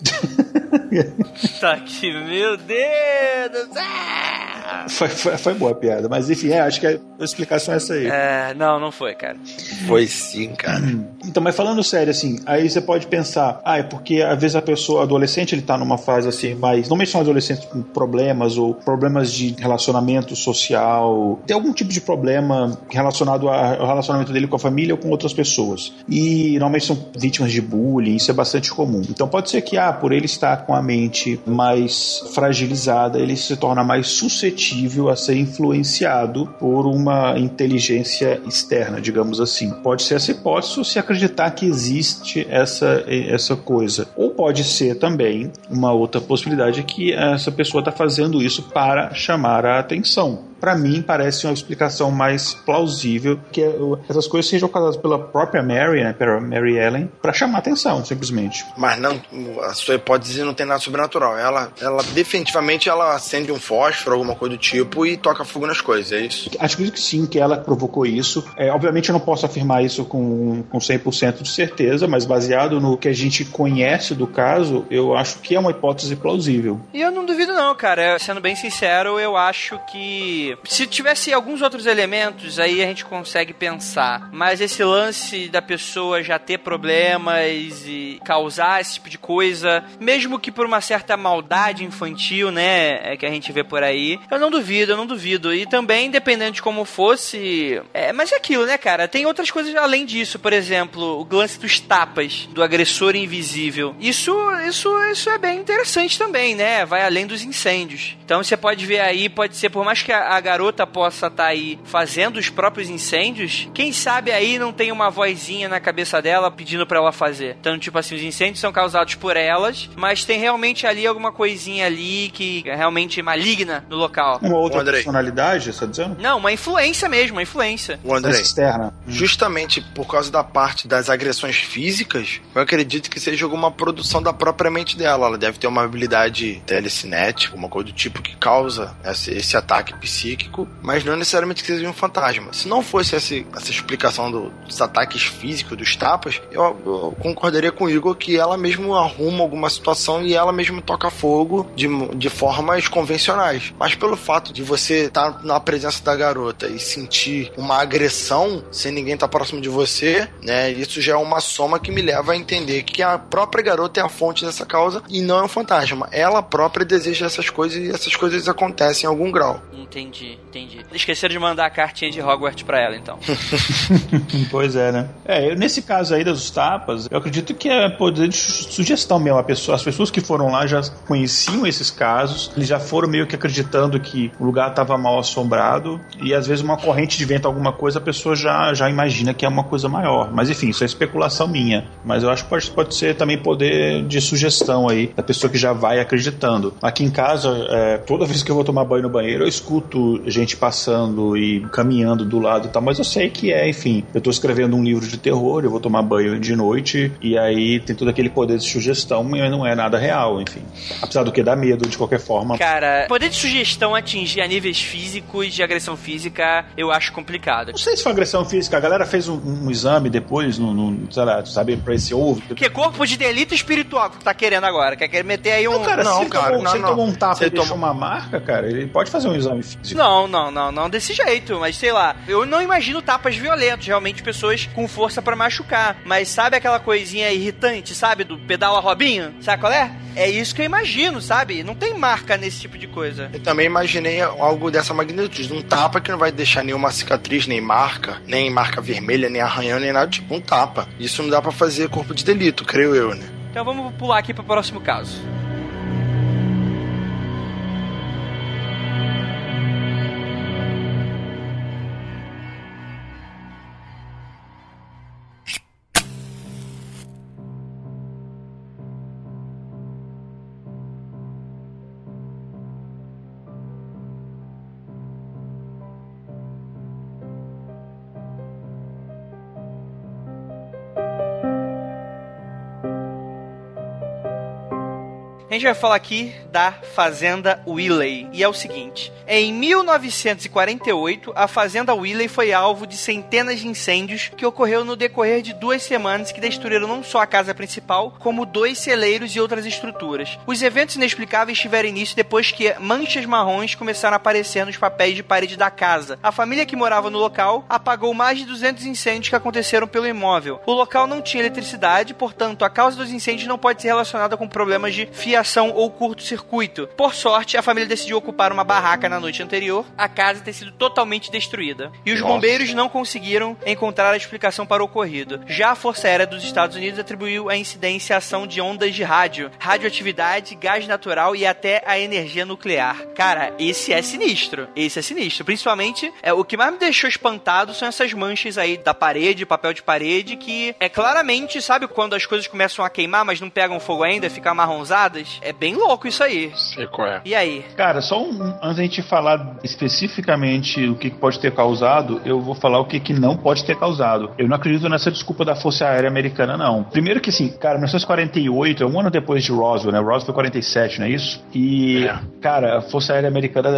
Tá aqui, meu Deus! Ah! Foi, foi, foi boa a piada, mas enfim, é, acho que a explicação é essa aí. É, não, não foi, cara. Foi sim, cara. Então, mas falando sério, assim, aí você pode pensar, ah, é porque às vezes a pessoa, adolescente, ele tá numa fase assim, mais, normalmente são adolescentes com problemas ou problemas de relacionamento social, tem algum tipo de problema relacionado ao relacionamento dele com a família ou com outras pessoas. E normalmente são vítimas de bullying, isso é bastante comum. Então pode ser que, ah, por ele estar com a mente mais fragilizada, ele se torna mais suscetível a ser influenciado por uma inteligência externa, digamos assim. Pode ser essa hipótese ou se acreditar que existe essa, essa coisa. Ou pode ser também uma outra possibilidade que essa pessoa está fazendo isso para chamar a atenção. Para mim, parece uma explicação mais plausível que essas coisas sejam causadas pela própria Mary, né, pela Mary Ellen, para chamar a atenção, simplesmente. Mas não, a sua hipótese não tem nada sobrenatural. Ela, ela definitivamente, ela acende um fósforo, alguma coisa do tipo, e toca fogo nas coisas, é isso? Acho que sim, que ela provocou isso. É, obviamente eu não posso afirmar isso com, com cem por cento de certeza, mas baseado no que a gente conhece do caso, eu acho que é uma hipótese plausível. E eu não duvido não, cara. Sendo bem sincero, eu acho que que se tivesse alguns outros elementos, aí a gente consegue pensar. Mas esse lance da pessoa já ter problemas e causar esse tipo de coisa, mesmo que por uma certa maldade infantil, né, é que a gente vê por aí, eu não duvido, eu não duvido. E também, dependendo de como fosse... É, mas é aquilo, né, cara? Tem outras coisas além disso. Por exemplo, o lance dos tapas, do agressor invisível. Isso, isso, isso é bem interessante também, né? Vai além dos incêndios. Então você pode ver aí, pode ser, por mais que a, a garota possa estar tá aí fazendo os próprios incêndios, quem sabe aí não tem uma vozinha na cabeça dela pedindo pra ela fazer. Então, tipo assim, os incêndios são causados por elas, mas tem realmente ali alguma coisinha ali que é realmente maligna no local. Uma outra personalidade, você tá dizendo? Não, uma influência mesmo, uma influência. O André, externa. Justamente por causa da parte das agressões físicas, eu acredito que seja alguma produção da própria mente dela. Ela deve ter uma habilidade telecinética, uma coisa do tipo que causa esse, esse ataque psíquico, mas não necessariamente que seja um fantasma. Se não fosse essa, essa explicação do, dos ataques físicos, dos tapas, eu, eu concordaria com o Igor que ela mesmo arruma alguma situação e ela mesmo toca fogo de, de formas convencionais. Mas pelo fato de você estar na presença da garota e sentir uma agressão sem ninguém estar próximo de você, né, isso já é uma soma que me leva a entender que a própria garota é a fonte dessa causa e não é um fantasma. Ela própria deseja essas coisas e essas coisas acontecem em algum grau. Entendi, entendi. Esqueceram de mandar a cartinha de Hogwarts pra ela, então. Pois é, né? É, eu, nesse caso aí dos tapas, eu acredito que é poder de sugestão mesmo. A pessoa, as pessoas que foram lá já conheciam esses casos, eles já foram meio que acreditando que o lugar estava mal assombrado e às vezes uma corrente de vento, alguma coisa, a pessoa já, já imagina que é uma coisa maior. Mas enfim, isso é especulação minha. Mas eu acho que pode, pode ser também poder de sugestão aí, da pessoa que já vai acreditando. Aqui em casa, é, toda vez que eu vou tomar banho no banheiro, eu escuto gente passando e caminhando do lado e tal, mas eu sei que é, enfim, eu tô escrevendo um livro de terror, eu vou tomar banho de noite e aí tem todo aquele poder de sugestão, mas não é nada real, enfim. Apesar do que dá medo de qualquer forma. Cara, poder de sugestão atingir a níveis físicos de agressão física, eu acho complicado. Não sei se foi agressão física, a galera fez um, um exame depois, no, no, sei lá, sabe, pra esse ovo. Que corpo de delito espiritual que tu tá querendo agora? Quer querer meter aí um... Não, cara, não, se cara, tomou, não, se não. tomou um tapa Você e deixou toma... uma marca, cara, ele pode fazer um exame físico. Não, não, não, não desse jeito, mas sei lá, eu não imagino tapas violentos, realmente pessoas com força pra machucar, mas sabe aquela coisinha irritante, sabe, do pedala Robinho, sabe qual é? É isso que eu imagino, sabe? Não tem marca nesse tipo de coisa. Eu também imaginei algo dessa magnitude, um tapa que não vai deixar nenhuma cicatriz, nem marca, nem marca vermelha, nem arranhão, nem nada, tipo um tapa. Isso não dá pra fazer corpo de delito, creio eu, né? Então vamos pular aqui pro próximo caso. A gente vai falar aqui da Fazenda Willey. E é o seguinte: em mil novecentos e quarenta e oito, a Fazenda Willey foi alvo de centenas de incêndios que ocorreu no decorrer de duas semanas que destruíram não só a casa principal, como dois celeiros e outras estruturas. Os eventos inexplicáveis tiveram início depois que manchas marrons começaram a aparecer nos papéis de parede da casa. A família que morava no local apagou mais de duzentos incêndios que aconteceram pelo imóvel. O local não tinha eletricidade, portanto, a causa dos incêndios não pode ser relacionada com problemas de fiação ou curto-circuito. Por sorte, a família decidiu ocupar uma barraca na noite anterior, a casa ter sido totalmente destruída. E os Nossa. bombeiros não conseguiram encontrar a explicação para o ocorrido. Já a Força Aérea dos Estados Unidos atribuiu a incidência à ação de ondas de rádio, radioatividade, gás natural e até a energia nuclear. Cara, esse é sinistro. Esse é sinistro. Principalmente, é, o que mais me deixou espantado são essas manchas aí da parede, papel de parede, que é claramente, sabe quando as coisas começam a queimar, mas não pegam fogo ainda, ficam amarronzadas? É bem louco isso aí. Sei qual é. E aí? Cara, só um, antes da gente falar especificamente o que pode ter causado, eu vou falar o que, que não pode ter causado. Eu não acredito nessa desculpa da Força Aérea Americana, não. Primeiro que, assim, cara, mil novecentos e quarenta e oito é um ano depois de Roswell, né? Roswell foi quarenta e sete, não é isso? E, é. cara, a Força Aérea Americana era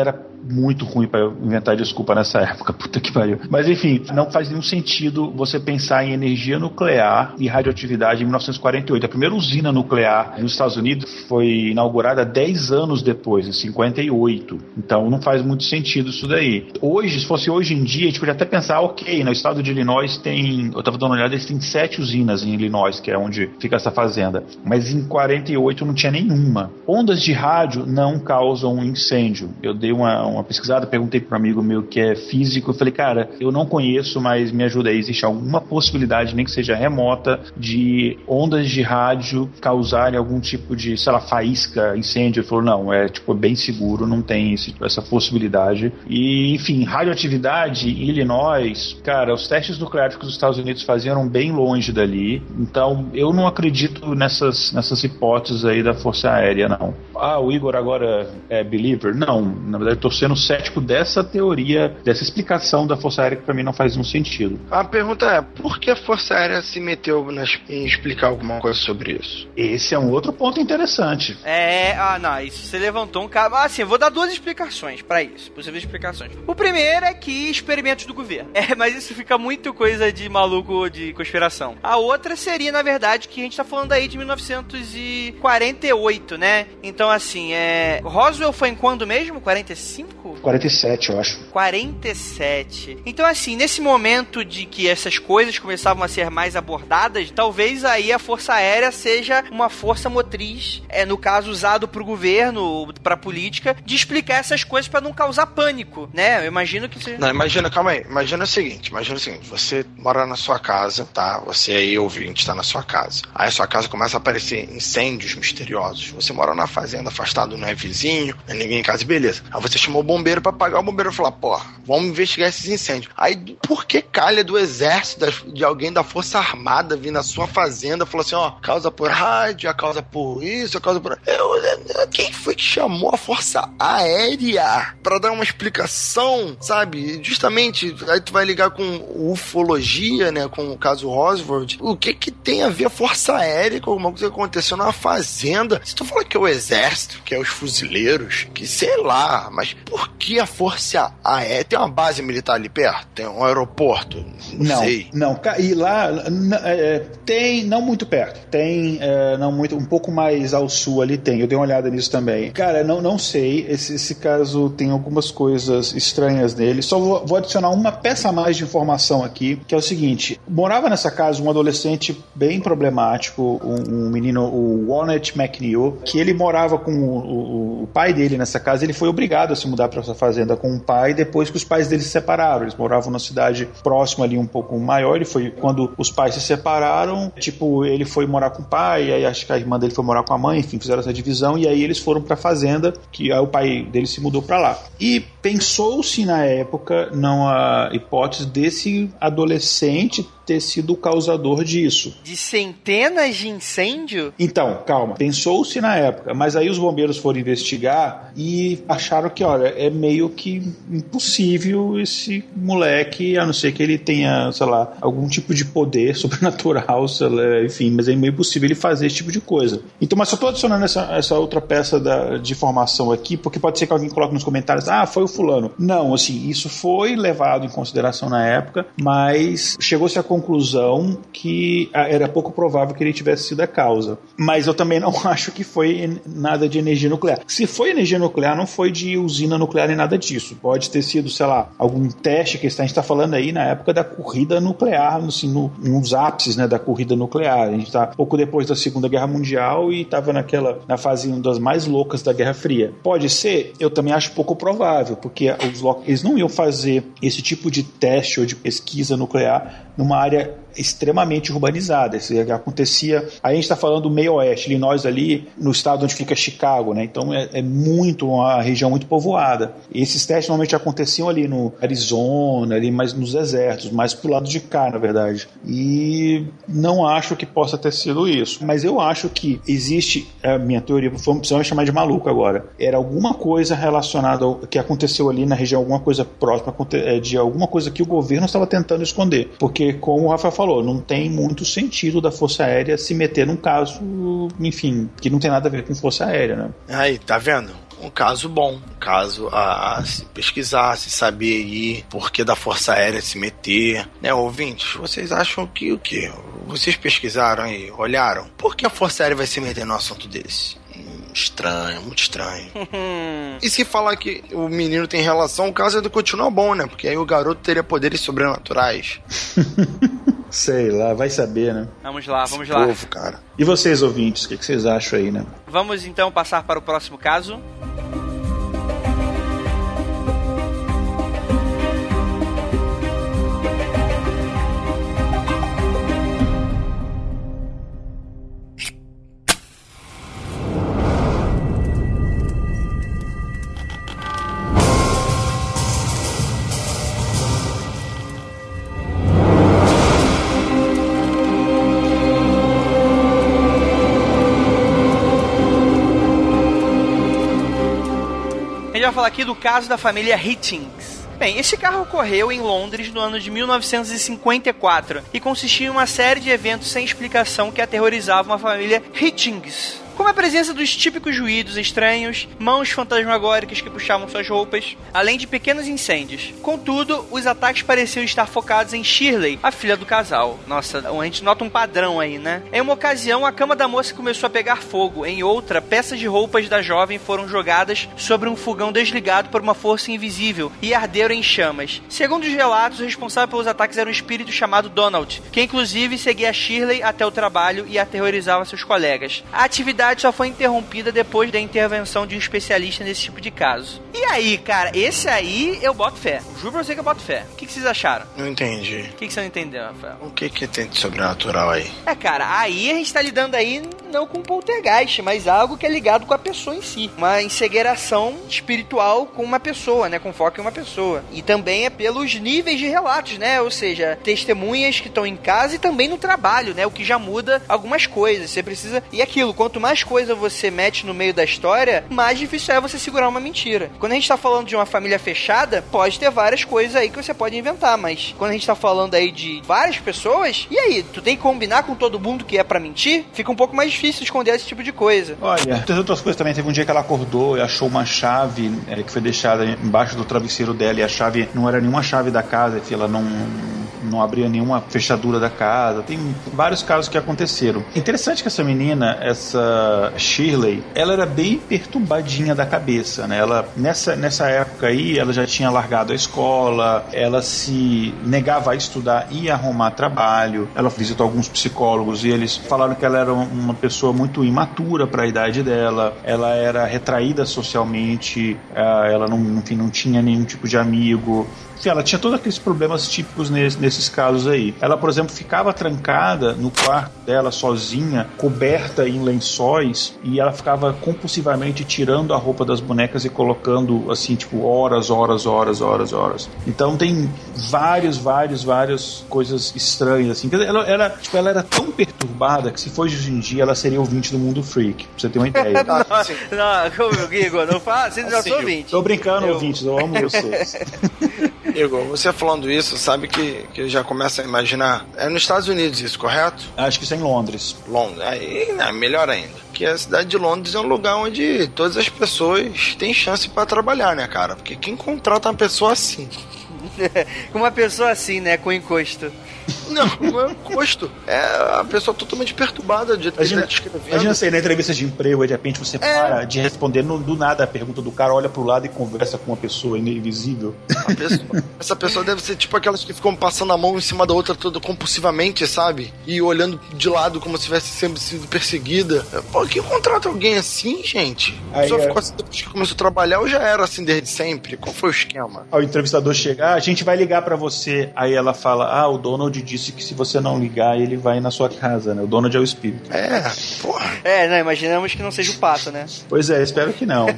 muito ruim para inventar desculpa nessa época, puta que pariu. Mas enfim, não faz nenhum sentido você pensar em energia nuclear e radioatividade em mil novecentos e quarenta e oito. A primeira usina nuclear nos Estados Unidos foi inaugurada dez anos depois, em cinquenta e oito. Então não faz muito sentido isso daí. Hoje, se fosse hoje em dia, a gente podia até pensar, ok, no estado de Illinois tem, eu estava dando uma olhada, eles têm sete usinas em Illinois, que é onde fica essa fazenda. Mas em quarenta e oito não tinha nenhuma. Ondas de rádio não causam incêndio. Eu dei uma, uma pesquisada, perguntei para um amigo meu que é físico, eu falei, cara, eu não conheço, mas me ajuda aí, existe alguma possibilidade, nem que seja remota, de ondas de rádio causarem algum tipo de, sei lá, faísca, incêndio? Ele falou, não, é tipo bem seguro, não tem esse, essa possibilidade. E, enfim, radioatividade em Illinois, cara, os testes nucleares que os Estados Unidos faziam eram bem longe dali, então eu não acredito nessas, nessas hipóteses aí da Força Aérea, não. Ah, o Igor agora é believer? Não, na verdade eu tô sendo cético dessa teoria, dessa explicação da Força Aérea que pra mim não faz nenhum sentido. A pergunta é, por que a Força Aérea se meteu nas, em explicar alguma coisa sobre isso? Esse é um outro ponto interessante. É, ah não, isso você levantou um cara. Ah, assim, eu vou dar duas explicações pra isso, possíveis explicações. O primeiro é que experimentos do governo. É, mas isso fica muito coisa de maluco de conspiração. A outra seria, na verdade, que a gente tá falando aí de mil novecentos e quarenta e oito, né? Então, assim, é... Roswell foi em quando mesmo? quarenta e cinco? quarenta e sete, eu acho. quarenta e sete. Então, assim, nesse momento de que essas coisas começavam a ser mais abordadas, talvez aí a Força Aérea seja uma força motriz, é, no caso, usado pro governo, pra política, de explicar essas coisas pra não causar pânico, né? Eu imagino que seja... Não, imagina, calma aí. Imagina o seguinte, imagina o seguinte, você mora na sua casa, tá? Você aí, ouvinte, tá na sua casa. Aí a sua casa começa a aparecer incêndios misteriosos. Você mora na fazenda, afastado, não é vizinho, não é ninguém em casa, beleza. Aí você chamou o bombeiro pra apagar, o bombeiro falou, pô, vamos investigar esses incêndios. Aí, por que calha do exército, de alguém da Força Armada vir na sua fazenda, falou assim, ó, causa por rádio, a causa por isso, a causa por... Eu, eu, quem foi que chamou a Força Aérea pra dar uma explicação, sabe? Justamente, aí tu vai ligar com ufologia, né, com o caso Roswell. O que que tem a ver a Força Aérea com alguma coisa que aconteceu na fazenda? Se tu fala que é o exército, que é os fuzileiros, que sei lá, mas por que a Força Aérea? Tem uma base militar ali perto? Tem um aeroporto? Não, não sei. Não, e lá é, tem, não muito perto, tem é, não muito, um pouco mais ao sul ali tem, eu dei uma olhada nisso também. Cara, não, não sei, esse, esse caso tem algumas coisas estranhas nele, só vou, vou adicionar uma peça a mais de informação aqui, que é o seguinte, morava nessa casa um adolescente bem problemático, um, um menino, o Walnut McNeil, que ele morava com o, o, o pai dele nessa casa, ele foi obrigado a se mudar para essa fazenda com o pai, depois que os pais dele se separaram, eles moravam numa cidade próxima ali, um pouco maior, ele foi, quando os pais se separaram, tipo, ele foi morar com o pai, aí acho que a irmã dele foi morar com a mãe, enfim, fizeram essa divisão, e aí eles foram pra fazenda, que aí o pai dele se mudou pra lá. E pensou-se na época, não a hipótese desse adolescente ter sido o causador disso. De centenas de incêndio? Então, calma. Pensou-se na época, mas aí os bombeiros foram investigar e acharam que, olha, é meio que impossível esse moleque, a não ser que ele tenha, sei lá, algum tipo de poder sobrenatural, sei lá, enfim, mas é meio impossível ele fazer esse tipo de coisa. Então, mas só tô adicionando essa, essa outra peça da, de informação aqui, porque pode ser que alguém coloque nos comentários, ah, foi o fulano. Não, assim, isso foi levado em consideração na época, mas chegou-se a conclusão que era pouco provável que ele tivesse sido a causa. Mas eu também não acho que foi nada de energia nuclear. Se foi energia nuclear, não foi de usina nuclear nem nada disso. Pode ter sido, sei lá, algum teste que a gente está falando aí na época da corrida nuclear, assim, no, nos ápices, né, da corrida nuclear. A gente está pouco depois da Segunda Guerra Mundial e estava naquela, na fase uma das mais loucas da Guerra Fria. Pode ser? Eu também acho pouco provável, porque os, eles não iam fazer esse tipo de teste ou de pesquisa nuclear numa área extremamente urbanizada. Isso acontecia, aí a gente está falando do meio oeste, Illinois ali no estado onde fica Chicago, né? Então é, é muito, uma região muito povoada. E esses testes normalmente aconteciam ali no Arizona, ali mais nos desertos, mais pro lado de cá, na verdade. E não acho que possa ter sido isso. Mas eu acho que existe, a minha teoria, vamos chamar de maluco agora, era alguma coisa relacionada ao que aconteceu ali na região, alguma coisa próxima de alguma coisa que o governo estava tentando esconder. Porque, como o Rafael falou, não tem muito sentido da Força Aérea se meter num caso, enfim, que não tem nada a ver com Força Aérea, né? Aí, tá vendo? um caso bom, um caso a, a se pesquisar, a se saber aí por que da Força Aérea se meter. Né, ouvintes, vocês acham que o quê? Vocês pesquisaram aí, olharam? Por que a Força Aérea vai se meter no assunto desse? Estranho, muito estranho. E se falar que o menino tem relação, o caso ainda continua bom, né? Porque aí o garoto teria poderes sobrenaturais. Sei lá, vai saber, né? Vamos lá, vamos Esse lá. povo, cara. E vocês, ouvintes, o que, que vocês acham aí, né? Vamos então passar para o próximo caso. A gente vai falar aqui do caso da família Hittings. Bem, esse carro ocorreu em Londres no ano de mil novecentos e cinquenta e quatro e consistia em uma série de eventos sem explicação que aterrorizavam a família Hittings. Como a presença dos típicos ruídos estranhos, mãos fantasmagóricas que puxavam suas roupas, além de pequenos incêndios. Contudo, os ataques pareciam estar focados em Shirley, a filha do casal. Nossa, a gente nota um padrão aí, né? Em uma ocasião, a cama da moça começou a pegar fogo. Em outra, peças de roupas da jovem foram jogadas sobre um fogão desligado por uma força invisível e arderam em chamas. Segundo os relatos, o responsável pelos ataques era um espírito chamado Donald, que inclusive seguia Shirley até o trabalho e aterrorizava seus colegas. A atividade só foi interrompida depois da intervenção de um especialista nesse tipo de caso. E aí, cara, esse aí eu boto fé. Juro pra você que eu boto fé. O que, que vocês acharam? Não entendi. O que, que você não entendeu, Rafael? O que que tem de sobrenatural aí? É, cara, aí a gente tá lidando aí não com poltergeist, mas algo que é ligado com a pessoa em si. Uma encegueiração espiritual com uma pessoa, né? Com foco em uma pessoa. E também é pelos níveis de relatos, né? Ou seja, testemunhas que estão em casa e também no trabalho, né? O que já muda algumas coisas. Você precisa... E aquilo, quanto mais coisa você mete no meio da história, mais difícil é você segurar uma mentira. Quando a gente tá falando de uma família fechada, pode ter várias coisas aí que você pode inventar, mas quando a gente tá falando aí de várias pessoas, e aí? Tu tem que combinar com todo mundo que é pra mentir? Fica um pouco mais difícil esconder esse tipo de coisa. Olha, tem outras coisas também. Teve um dia que ela acordou e achou uma chave é, que foi deixada embaixo do travesseiro dela, e a chave não era nenhuma chave da casa, que ela não... não abria nenhuma fechadura da casa. Tem vários casos que aconteceram. Interessante que essa menina, essa Shirley, ela era bem perturbadinha da cabeça, né? Ela, nessa, nessa época aí, ela já tinha largado a escola, ela se negava a estudar e arrumar trabalho. Ela visitou alguns psicólogos e eles falaram que ela era uma pessoa muito imatura para a idade dela, ela era retraída socialmente, ela não, enfim, não tinha nenhum tipo de amigo. Ela tinha todos aqueles problemas típicos nesse, nesses casos aí. Ela, por exemplo, ficava trancada no quarto dela sozinha, coberta em lençóis, e ela ficava compulsivamente tirando a roupa das bonecas e colocando, assim, tipo, horas, horas, horas, horas, horas. Então tem vários, vários, várias coisas estranhas, assim. Ela, ela, tipo, ela era tão perturbada que se fosse hoje em dia, ela seria ouvinte do Mundo Freak, pra você ter uma ideia. não, não, Igor, não fala, você já sou ouvinte. Tô brincando, eu... ouvintes, eu amo vocês. Igor, você falando isso, sabe que, que já começa a imaginar. É nos Estados Unidos isso, correto? Acho que isso é em Londres. Londres, aí né, melhor ainda. Que a cidade de Londres é um lugar onde todas as pessoas têm chance pra trabalhar, né, cara? Porque quem contrata uma pessoa assim? Uma pessoa assim, né, com encosto. Não, não é encosto. É a pessoa totalmente perturbada de ter escrevendo. Imagina você ir na entrevista de emprego, de repente você é. para de responder no, do nada a pergunta do cara, olha pro lado e conversa com uma pessoa invisível. A pessoa, essa pessoa deve ser tipo aquelas que ficam passando a mão em cima da outra toda compulsivamente, sabe? E olhando de lado como se tivesse sempre sido perseguida. Pô, quem contrata alguém assim, gente? A pessoa Aí, ficou assim depois que começou a trabalhar ou já era assim desde sempre? Qual foi o esquema? Ao entrevistador chegar, a gente vai ligar pra você. Aí ela fala, ah, o Donald disse que se você não ligar, ele vai na sua casa, né? O Donald é o espírito. É, porra. É, não, imaginamos que não seja o pato, né? Pois é, espero que não.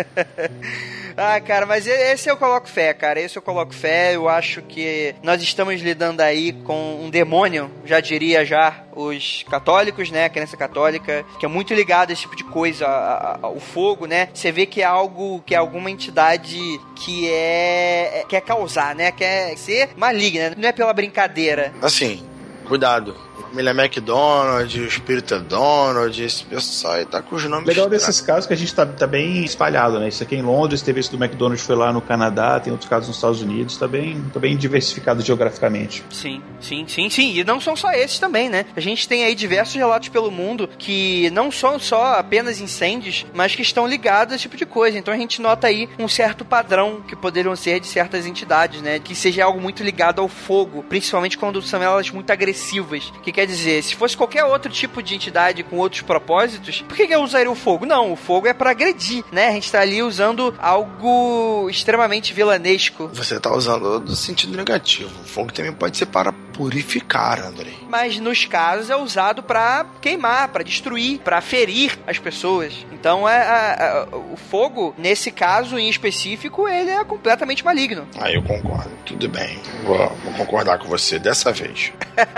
Ah, cara, mas esse eu coloco fé, cara. Esse eu coloco fé. Eu acho que nós estamos lidando aí com um demônio, já diria já os católicos, né? A crença católica, que é muito ligado a esse tipo de coisa, ao fogo, né? Você vê que é algo, que é alguma entidade que é... quer causar, né? Quer ser maligna, não é pela brincadeira. Assim, cuidado. família McDonald, o espírito Donald, esse pessoal aí tá com os nomes. Legal desses casos que a gente tá, tá bem espalhado, né? Isso aqui em Londres, teve esse do McDonald's, foi lá no Canadá, tem outros casos nos Estados Unidos, tá bem, tá bem diversificado geograficamente. Sim, sim, sim, sim. E não são só esses também, né? A gente tem aí diversos relatos pelo mundo que não são só apenas incêndios, mas que estão ligados a esse tipo de coisa. Então a gente nota aí um certo padrão que poderiam ser de certas entidades, né? Que seja algo muito ligado ao fogo, principalmente quando são elas muito agressivas. O que quer dizer, se fosse qualquer outro tipo de entidade com outros propósitos, por que, que eu usaria o fogo? Não, o fogo é pra agredir, né? A gente tá ali usando algo extremamente vilanesco. Você tá usando do sentido negativo. O fogo também pode ser para purificar, Andrei. Mas nos casos é usado pra queimar, pra destruir, pra ferir as pessoas. Então é, é, é, o fogo, nesse caso em específico, ele é completamente maligno. Aí eu concordo. Tudo bem. Vou, vou concordar com você dessa vez.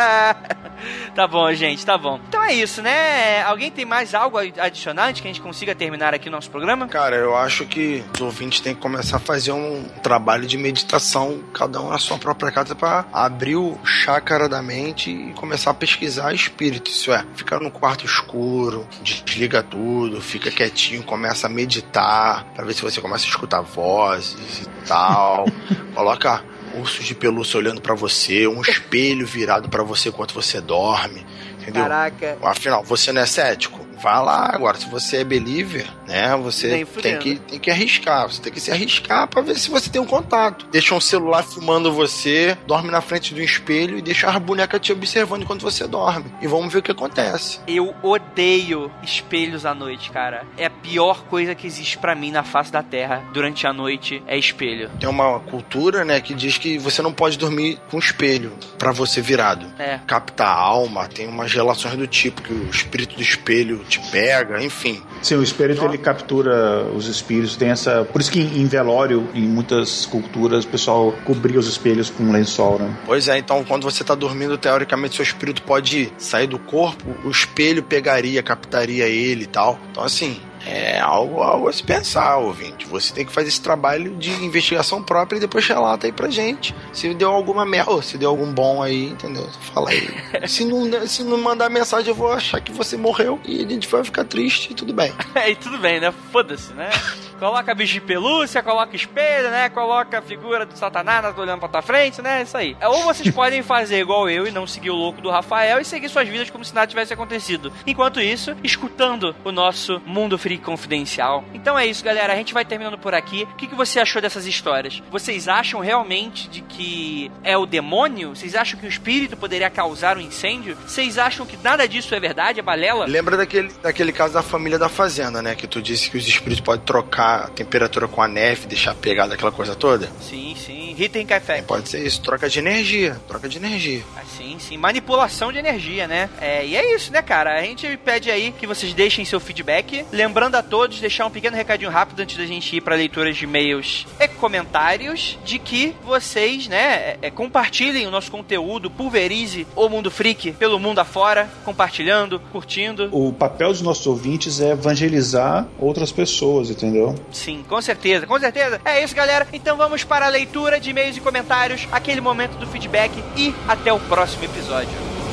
Tá bom, gente, tá bom. Então é isso, né? Alguém tem mais algo adicionante que a gente consiga terminar aqui o nosso programa? Cara, eu acho que os ouvintes têm que começar a fazer um trabalho de meditação, cada um na sua própria casa, pra abrir o chácara da mente e começar a pesquisar espírito. Isso é, fica no quarto escuro, desliga tudo, fica quietinho, começa a meditar, pra ver se você começa a escutar vozes e tal. Coloca ursos de pelúcia olhando pra você, um espelho virado pra você enquanto você dorme, entendeu? Caraca. Afinal, você não é cético? Vai lá. Agora, se você é believer, né, você tem que, tem que arriscar, você tem que se arriscar pra ver se você tem um contato. Deixa um celular filmando você, dorme na frente do espelho e deixa as bonecas te observando enquanto você dorme. E vamos ver o que acontece. Eu odeio espelhos à noite, cara. É a pior coisa que existe pra mim na face da Terra durante a noite, é espelho. Tem uma cultura, né, que diz que você não pode dormir com espelho pra você virado. É. Capta a alma, tem umas relações do tipo que o espírito do espelho te pega, enfim. Sim, o espírito ele captura os espíritos, tem essa... Por isso que em velório, em muitas culturas, o pessoal cobria os espelhos com um lençol, né? Pois é, então quando você tá dormindo, teoricamente seu espírito pode sair do corpo, o espelho pegaria, captaria ele e tal. Então assim, é algo, algo a se pensar, ouvinte. Você tem que fazer esse trabalho de investigação própria e depois relata aí pra gente se deu alguma merda, ou se deu algum bom aí, entendeu? Fala aí. se, não, se não mandar mensagem, eu vou achar que você morreu e a gente vai ficar triste e tudo bem. E tudo bem, né? Foda-se, né? Coloca bicho de pelúcia, coloca espelho, né? Coloca a figura do Satanás olhando pra tua frente, né? Isso aí. Ou vocês podem fazer igual eu e não seguir o louco do Rafael e seguir suas vidas como se nada tivesse acontecido. Enquanto isso, escutando o nosso Mundo Freak Confidencial. Então é isso, galera. A gente vai terminando por aqui. O que, que você achou dessas histórias? Vocês acham realmente de que é o demônio? Vocês acham que o espírito poderia causar um incêndio? Vocês acham que nada disso é verdade? É balela? Lembra daquele, daquele caso da família da fazenda, né? Que tu disse que os espíritos podem trocar a temperatura com a neve, deixar pegada aquela coisa toda? Sim, sim. Rita em café. Pode ser isso. Troca de energia. Troca de energia. Ah, sim, sim. Manipulação de energia, né? É, e é isso, né, cara? A gente pede aí que vocês deixem seu feedback. Lembrando a todos, deixar um pequeno recadinho rápido antes da gente ir para leituras de e-mails e comentários, de que vocês, né, é, compartilhem o nosso conteúdo, pulverize o Mundo Freak pelo mundo afora, compartilhando, curtindo. O papel dos nossos ouvintes é evangelizar outras pessoas, entendeu? Sim, com certeza, com certeza. É isso, galera. Então vamos para a leitura de e-mails e comentários, aquele momento do feedback e até o próximo episódio.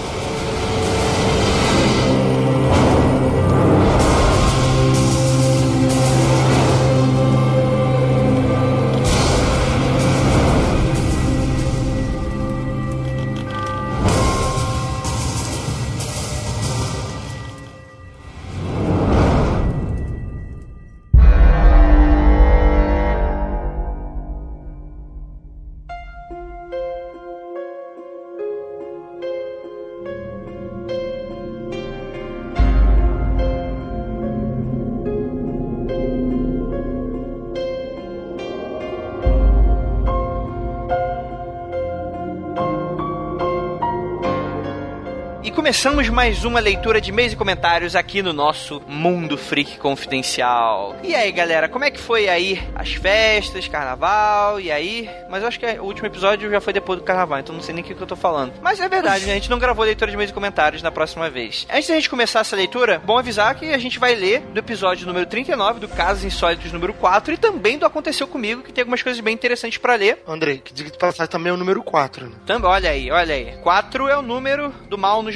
Começamos mais uma leitura de e-mails e comentários aqui no nosso Mundo Freak Confidencial. E aí, galera, como é que foi aí as festas, carnaval, e aí? Mas eu acho que o último episódio já foi depois do carnaval, então não sei nem o que, que eu tô falando. Mas é verdade, né? A gente não gravou leitura de e-mails e comentários na próxima vez. Antes da gente começar essa leitura, bom avisar que a gente vai ler do episódio número trinta e nove, do Casos Insólitos número quatro, e também do Aconteceu Comigo, que tem algumas coisas bem interessantes pra ler. Andrei, que diga de passar também é o número quatro, né? Também, olha aí, olha aí. quatro é o número do mal no Japão.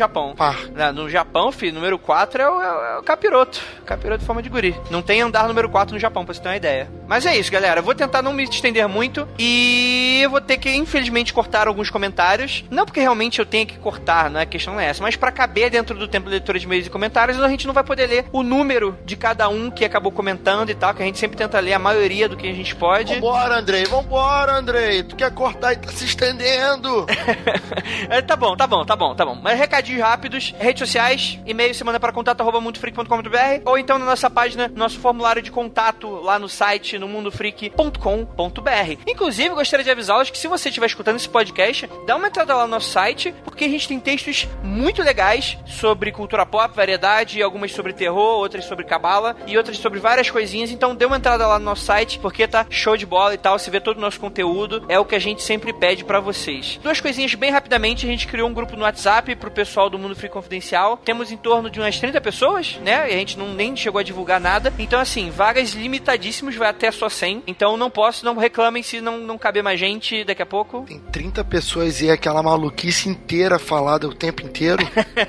Japão. Par. No Japão, filho, número quatro é o, é o capiroto. Capiroto em forma de guri. Não tem andar número quatro no Japão, pra você ter uma ideia. Mas é isso, galera. Eu vou tentar não me estender muito e eu vou ter que, infelizmente, cortar alguns comentários. Não porque realmente eu tenha que cortar, não é questão não é essa, mas pra caber dentro do tempo de leitura de e-mails e comentários, a gente não vai poder ler o número de cada um que acabou comentando e tal, que a gente sempre tenta ler a maioria do que a gente pode. Vambora, Andrei. Vambora, Andrei. Tu quer cortar e tá se estendendo. é, tá bom, tá bom, tá bom, tá bom. Mas recadinhos rápidos, redes sociais, e-mail, semana para contato, arroba mundofreak ponto com ponto b r, ou então na nossa página, nosso formulário de contato lá no site, no mundofreak ponto com ponto b r. Inclusive, gostaria de avisá-los que se você estiver escutando esse podcast, dá uma entrada lá no nosso site, porque a gente tem textos muito legais sobre cultura pop, variedade, algumas sobre terror, outras sobre cabala e outras sobre várias coisinhas. Então dê uma entrada lá no nosso site, porque tá show de bola e tal, se vê todo o nosso conteúdo, é o que a gente sempre pede pra vocês. Duas coisinhas bem rapidamente, a gente criou um grupo no WhatsApp pro pessoal do Mundo Freak Confidencial. Temos em torno de umas trinta pessoas, né? E a gente não nem chegou a divulgar nada. Então assim, vagas limitadíssimas, vai até só cem. Então não posso, não reclamem se não, não caber mais gente daqui a pouco. Tem trinta pessoas e é aquela maluquice inteira falada o tempo inteiro.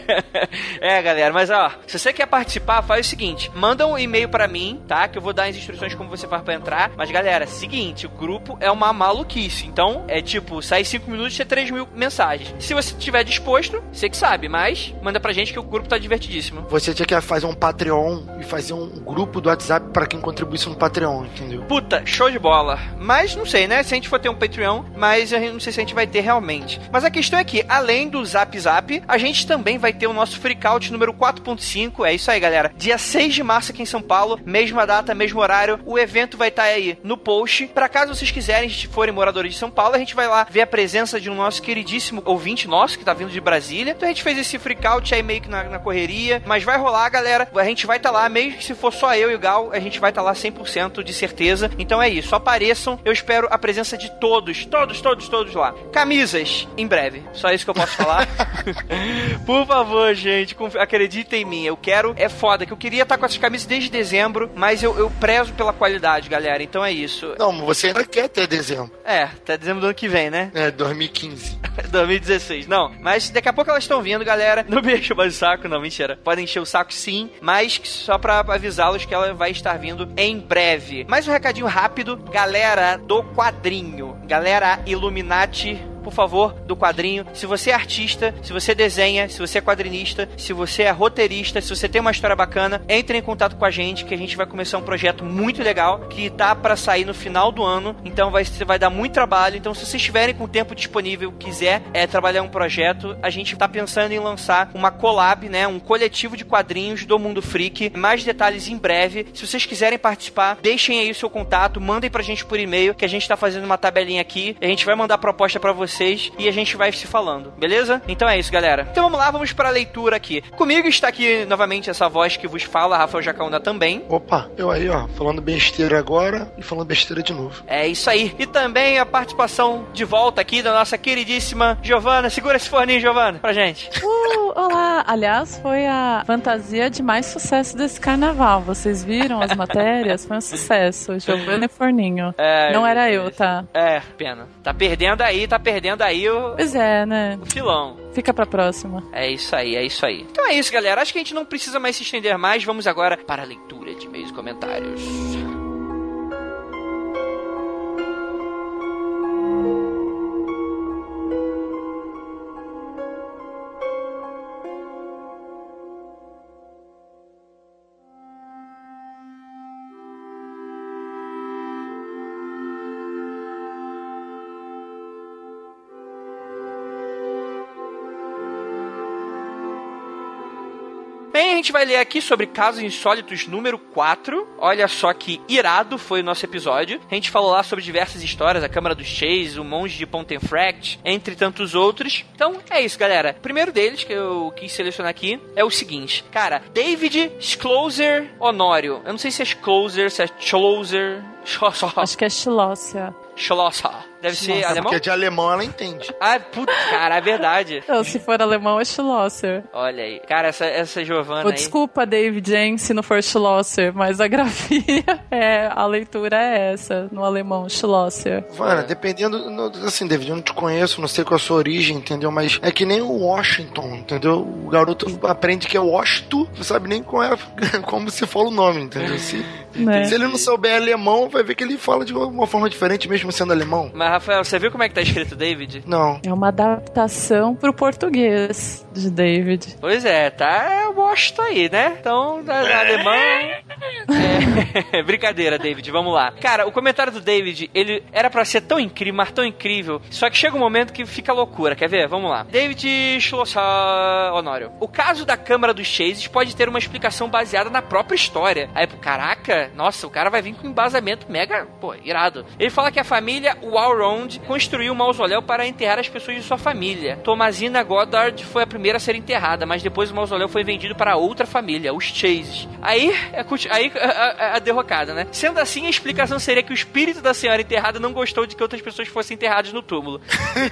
É, galera, mas ó, se você quer participar, faz o seguinte, manda um e-mail pra mim, tá? Que eu vou dar as instruções como você faz pra entrar. Mas galera, seguinte, o grupo é uma maluquice. Então, é tipo, sai cinco minutos e é três mil mensagens. Se você estiver disposto, você que sabe, mas manda pra gente que o grupo tá divertidíssimo. Você tinha que fazer um Patreon e fazer um grupo do WhatsApp pra quem contribuísse no Patreon, entendeu? Puta, show de bola. Mas não sei, né? Se a gente for ter um Patreon, mas eu não sei se a gente vai ter realmente. Mas a questão é que, além do Zap Zap, a gente também vai ter o nosso Freakout número quatro ponto cinco. É isso aí, galera. Dia seis de março aqui em São Paulo, mesma data, mesmo horário. O evento vai estar aí no post. Pra caso vocês quiserem, se forem moradores de São Paulo, a gente vai lá ver a presença de um nosso queridíssimo ouvinte nosso, que tá vindo de Brasília. Então a gente fez esse Freakout aí meio que na, na correria. Mas vai rolar, galera. A gente vai estar lá, mesmo que se for só eu e o Gal, a gente vai estar lá cem por cento de certeza. Então é isso, apareçam. Eu espero a presença de todos, todos, todos, todos lá. Camisas, em breve. Só isso que eu posso falar. Por favor, gente, acreditem em mim. Eu quero, é foda, que eu queria estar com essas camisas desde dezembro, mas eu, eu prezo pela qualidade, galera. Então é isso. Não, você ainda quer ter dezembro. É, até dezembro do ano que vem, né? É, dois mil e quinze. dois mil e dezesseis, não. Mas daqui a pouco elas estão vindo, galera. Não me enche mais o saco, não, mentira. Podem encher o saco sim, mas só pra avisá-los que ela vai estar vindo em breve. Mais um recadinho rápido, galera do quadrinho. Galera Illuminati, por favor, do quadrinho. Se você é artista, se você desenha, se você é quadrinista, se você é roteirista, se você tem uma história bacana, entre em contato com a gente, que a gente vai começar um projeto muito legal, que tá pra sair no final do ano, então vai, vai dar muito trabalho. Então se vocês estiverem com tempo disponível, quiser é, trabalhar um projeto, a gente tá pensando em lançar uma collab, né, um coletivo de quadrinhos do Mundo Freak. Mais detalhes em breve. Se vocês quiserem participar, deixem aí o seu contato, mandem pra gente por e-mail, que a gente tá fazendo uma tabelinha aqui, a gente vai mandar a proposta pra vocês e a gente vai se falando, beleza? Então é isso, galera. Então vamos lá, vamos pra leitura aqui. Comigo está aqui novamente essa voz que vos fala, Rafael Jacaúna também. Opa, eu aí, ó, falando besteira agora e falando besteira de novo. É isso aí. E também a participação de volta aqui da nossa queridíssima Giovana. Segura esse forninho, Giovana, pra gente. Uh, olá! Aliás, foi a fantasia de mais sucesso desse carnaval. Vocês viram as matérias? Foi um sucesso. Giovana e Forninho. É, não era eu, tá? É, pena. Tá perdendo aí, tá perdendo aí o... Pois é, né? O filão. Fica pra próxima. É isso aí, é isso aí. Então é isso, galera. Acho que a gente não precisa mais se estender mais. Vamos agora para a leitura de e-mails e comentários. Bem, a gente vai ler aqui sobre Casos Insólitos número quatro. Olha só que irado foi o nosso episódio. A gente falou lá sobre diversas histórias, a Câmara dos Chase, o Monge de Pontefract, entre tantos outros. Então, é isso, galera. O primeiro deles, que eu quis selecionar aqui, é o seguinte. Cara, David Schlosser Honório. Eu não sei se é Schlosser, se é Schlosser... Acho que é Schlosser. Schlosser. Deve ser Nossa, alemão? Porque de alemão ela entende. Ah, puta, cara, é verdade. Então, se for alemão, é Schlosser. Olha aí. Cara, essa, essa Giovanna oh, aí... Desculpa, David, hein, se não for Schlosser, mas a grafia, é, a leitura é essa, no alemão, Schlosser. Mano, dependendo, no, assim, David, eu não te conheço, não sei qual a sua origem, entendeu? Mas é que nem o Washington, entendeu? O garoto aprende que é Washington, não sabe nem qual é, como se fala o nome, entendeu? Se, né? se ele não souber alemão, vai ver que ele fala de uma forma diferente, mesmo sendo alemão. Mas, Rafael, você viu como é que tá escrito David? Não. É uma adaptação pro português de David. Pois é, tá Washington aí, né? Então, na, na alemão... É... Brincadeira, David, vamos lá. Cara, o comentário do David, ele era pra ser tão incrível, mas tão incrível, só que chega um momento que fica loucura, quer ver? Vamos lá. David Schlosser Honório. O caso da Câmara dos Chases pode ter uma explicação baseada na própria história. Aí, caraca, nossa, o cara vai vir com um embasamento mega, pô, irado. Ele fala que a família Walrond construiu um mausoléu para enterrar as pessoas de sua família. Thomasina Goddard foi a primeira a ser enterrada, mas depois o mausoléu foi vendido para outra família, os Chases. Aí, aí a, a, a derrocada, né? Sendo assim, a explicação seria que o espírito da senhora enterrada não gostou de que outras pessoas fossem enterradas no túmulo.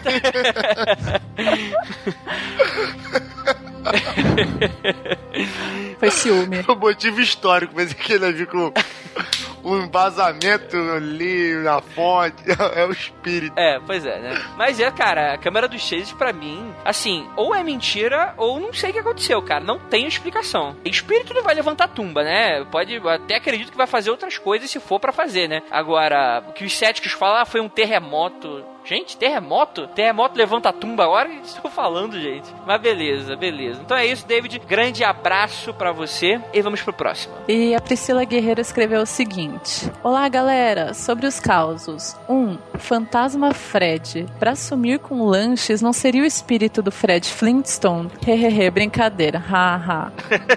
Foi ciúme. O motivo histórico, mas é que ele viu com o embasamento ali na fonte, é o espírito. É, pois é, né? Mas é, cara, a Câmara dos Chases, pra mim, assim, ou é mentira, ou não sei o que aconteceu, cara. Não tem explicação. Espírito não vai levantar tumba, né? Pode, até acredito que vai fazer outras coisas se for pra fazer, né? Agora, o que os céticos falam, ah, foi um terremoto. Gente, terremoto? Terremoto levanta a tumba agora? O que estou falando, gente? Mas beleza, beleza. Então é isso, David. Grande abraço pra você e vamos pro próximo. E a Priscila Guerreiro escreveu o seguinte: olá, galera. Sobre os causos. um. Fantasma Fred. Pra sumir com lanches, não seria o espírito do Fred Flintstone? Hehehe, brincadeira. Haha.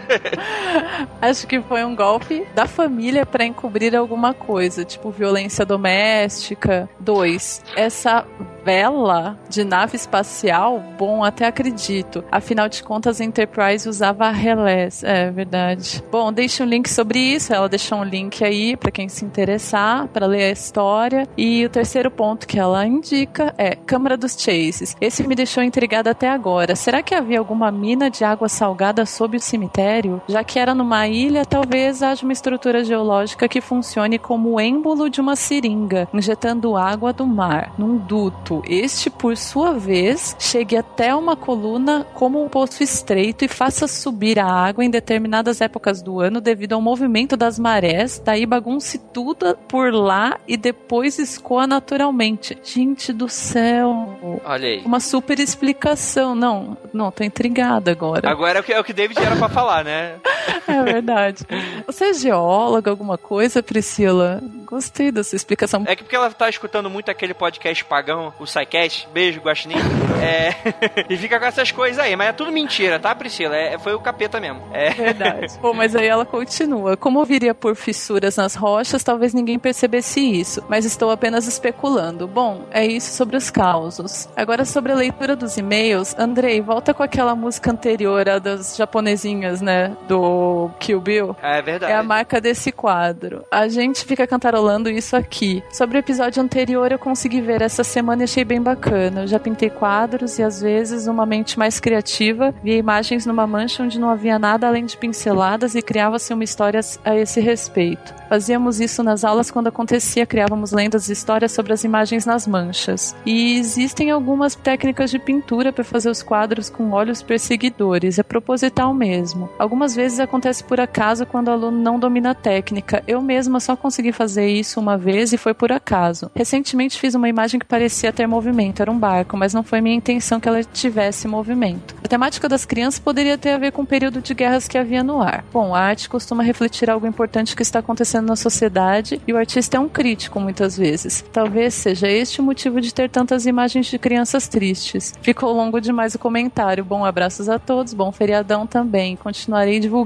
Acho que foi um golpe da família pra encobrir alguma coisa, tipo violência doméstica. dois. Essa vela de nave espacial, bom, até acredito. Afinal de contas, a Enterprise usava relés. É verdade. Bom, deixa um link sobre isso. Ela deixou um link aí pra quem se interessar, pra ler a história. E o terceiro ponto que ela indica é Câmara dos Chases. Esse me deixou intrigada até agora. Será que havia alguma mina de água salgada sob o cemitério? Já que era numa ilha, talvez haja uma estrutura geológica que funcione como o êmbolo de uma seringa, injetando água do mar, num duto. Este, por sua vez, chegue até uma coluna como um poço estreito e faça subir a água em determinadas épocas do ano devido ao movimento das marés, daí bagunce tudo por lá e depois escoa naturalmente. Gente do céu! Olha aí. Uma super explicação. Não, não, tô intrigada agora. Agora é o que, é o que David era pra falar, né? É verdade. Você é geóloga, alguma coisa, Priscila? Gostei dessa explicação. É que porque ela tá escutando muito aquele podcast pagão, o SciCast, beijo, Guaxinim, é... e fica com essas coisas aí, mas é tudo mentira, tá, Priscila? É, foi o capeta mesmo. É verdade. Pô, mas aí ela continua. Como viria por fissuras nas rochas, talvez ninguém percebesse isso, mas estou apenas especulando. Bom, é isso sobre os causos. Agora sobre a leitura dos e-mails, Andrei, volta com aquela música anterior, a das japonesinhas, né, do Kill Bill. É verdade. É a marca desse quadro. A gente fica cantarolando isso aqui. Sobre o episódio anterior, eu consegui ver essa semana e achei bem bacana. Eu já pintei quadros e às vezes uma mente mais criativa via imagens numa mancha onde não havia nada além de pinceladas e criava-se uma história a esse respeito. Fazíamos isso nas aulas quando acontecia, criávamos lendas e histórias sobre as imagens nas manchas. E existem algumas técnicas de pintura para fazer os quadros com olhos perseguidores, é proposital mesmo. Algumas vezes acontece por acaso quando o aluno não domina a técnica. Eu mesma só consegui fazer isso uma vez e foi por acaso. Recentemente fiz uma imagem que parecia ter movimento, era um barco, mas não foi minha intenção que ela tivesse movimento. A temática das crianças poderia ter a ver com o período de guerras que havia no ar. Bom, a arte costuma refletir algo importante que está acontecendo na sociedade e o artista é um crítico muitas vezes. Talvez seja este o motivo de ter tantas imagens de crianças tristes. Ficou longo demais o comentário. Bom, abraços a todos, bom feriadão também. Continuarei divulgando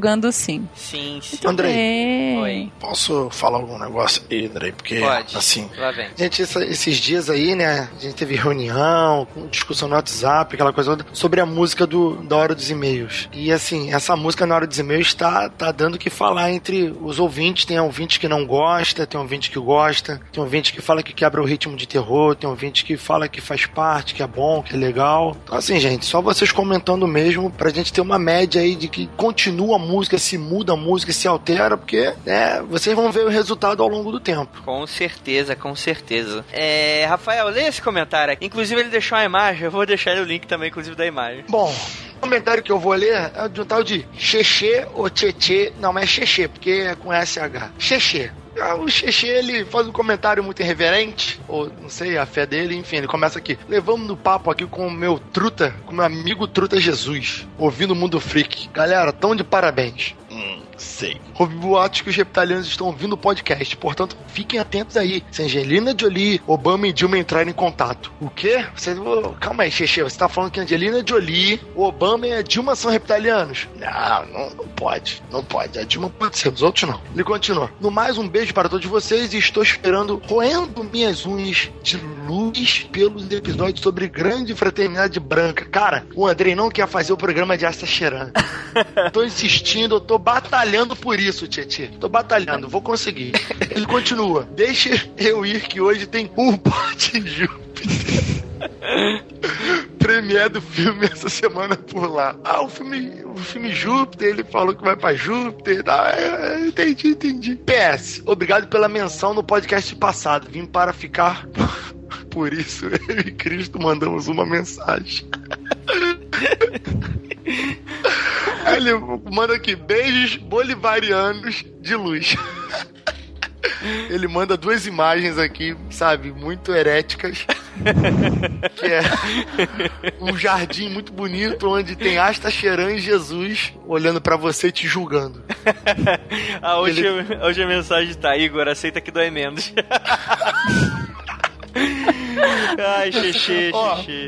julgando sim. Sim, sim. Andrei, É. Oi. posso falar algum negócio aí, Andrei? Porque, Pode. assim... Lá vem. Gente, essa- esses dias aí, né, a gente teve reunião, discussão no WhatsApp, aquela coisa toda, sobre a música do, da Hora dos E-mails. E, assim, essa música na Hora dos E-mails tá, tá dando o que falar entre os ouvintes. Tem ouvinte que não gosta, tem ouvinte que gosta, tem ouvinte que fala que quebra o ritmo de terror, tem ouvinte que fala que faz parte, que é bom, que é legal. Então, assim, gente, só vocês comentando mesmo, pra gente ter uma média aí de que continua a música, se muda a música, se altera, porque, né, vocês vão ver o resultado ao longo do tempo. Com certeza, com certeza. É, Rafael, lê esse comentário aqui. Inclusive, ele deixou uma imagem, eu vou deixar aí o link também, inclusive, da imagem. Bom, o comentário que eu vou ler é de um tal de Xexê ou Tchê, não, mas é Xexê, porque é com S H. Xexê. Ah, o Xexê, ele faz um comentário muito irreverente, ou não sei, a fé dele, enfim, ele começa aqui. Levamos no papo aqui com o meu truta, com o meu amigo Truta Jesus, ouvindo o Mundo Freak. Galera, tão de parabéns. Hum, sei. Houve boatos que os reptilianos estão ouvindo o podcast, portanto, fiquem atentos aí. Se Angelina Jolie, Obama e Dilma entrarem em contato. O quê? Você, oh, calma aí, Xexê, você tá falando que Angelina Jolie, Obama e a Dilma são reptilianos? Não, não, não pode, não pode. A Dilma pode ser, os outros não. Ele continua. No mais, um beijo para todos vocês e estou esperando, roendo minhas unhas de luz pelos episódios sobre grande fraternidade branca. Cara, o Andrei não quer fazer o programa de Asta Cheran. Tô insistindo, eu tô batalhando por isso, Tietê. Tô batalhando, vou conseguir. Ele continua. Deixa eu ir que hoje tem um pote de Júpiter. Premiere do filme essa semana por lá. Ah, o filme, o filme Júpiter, ele falou que vai pra Júpiter. Ah, é, entendi, entendi. P S, obrigado pela menção no podcast passado. Vim para ficar. Por isso, eu e Cristo mandamos uma mensagem. Aí ele manda aqui, beijos bolivarianos de luz. Ele manda duas imagens aqui, sabe, muito heréticas. Que é um jardim muito bonito, onde tem Asta Cheran e Jesus olhando pra você e te julgando. A última, Ele... a última mensagem tá, Igor, aceita que dói menos. Ai, Xexê, Ó, Xexê.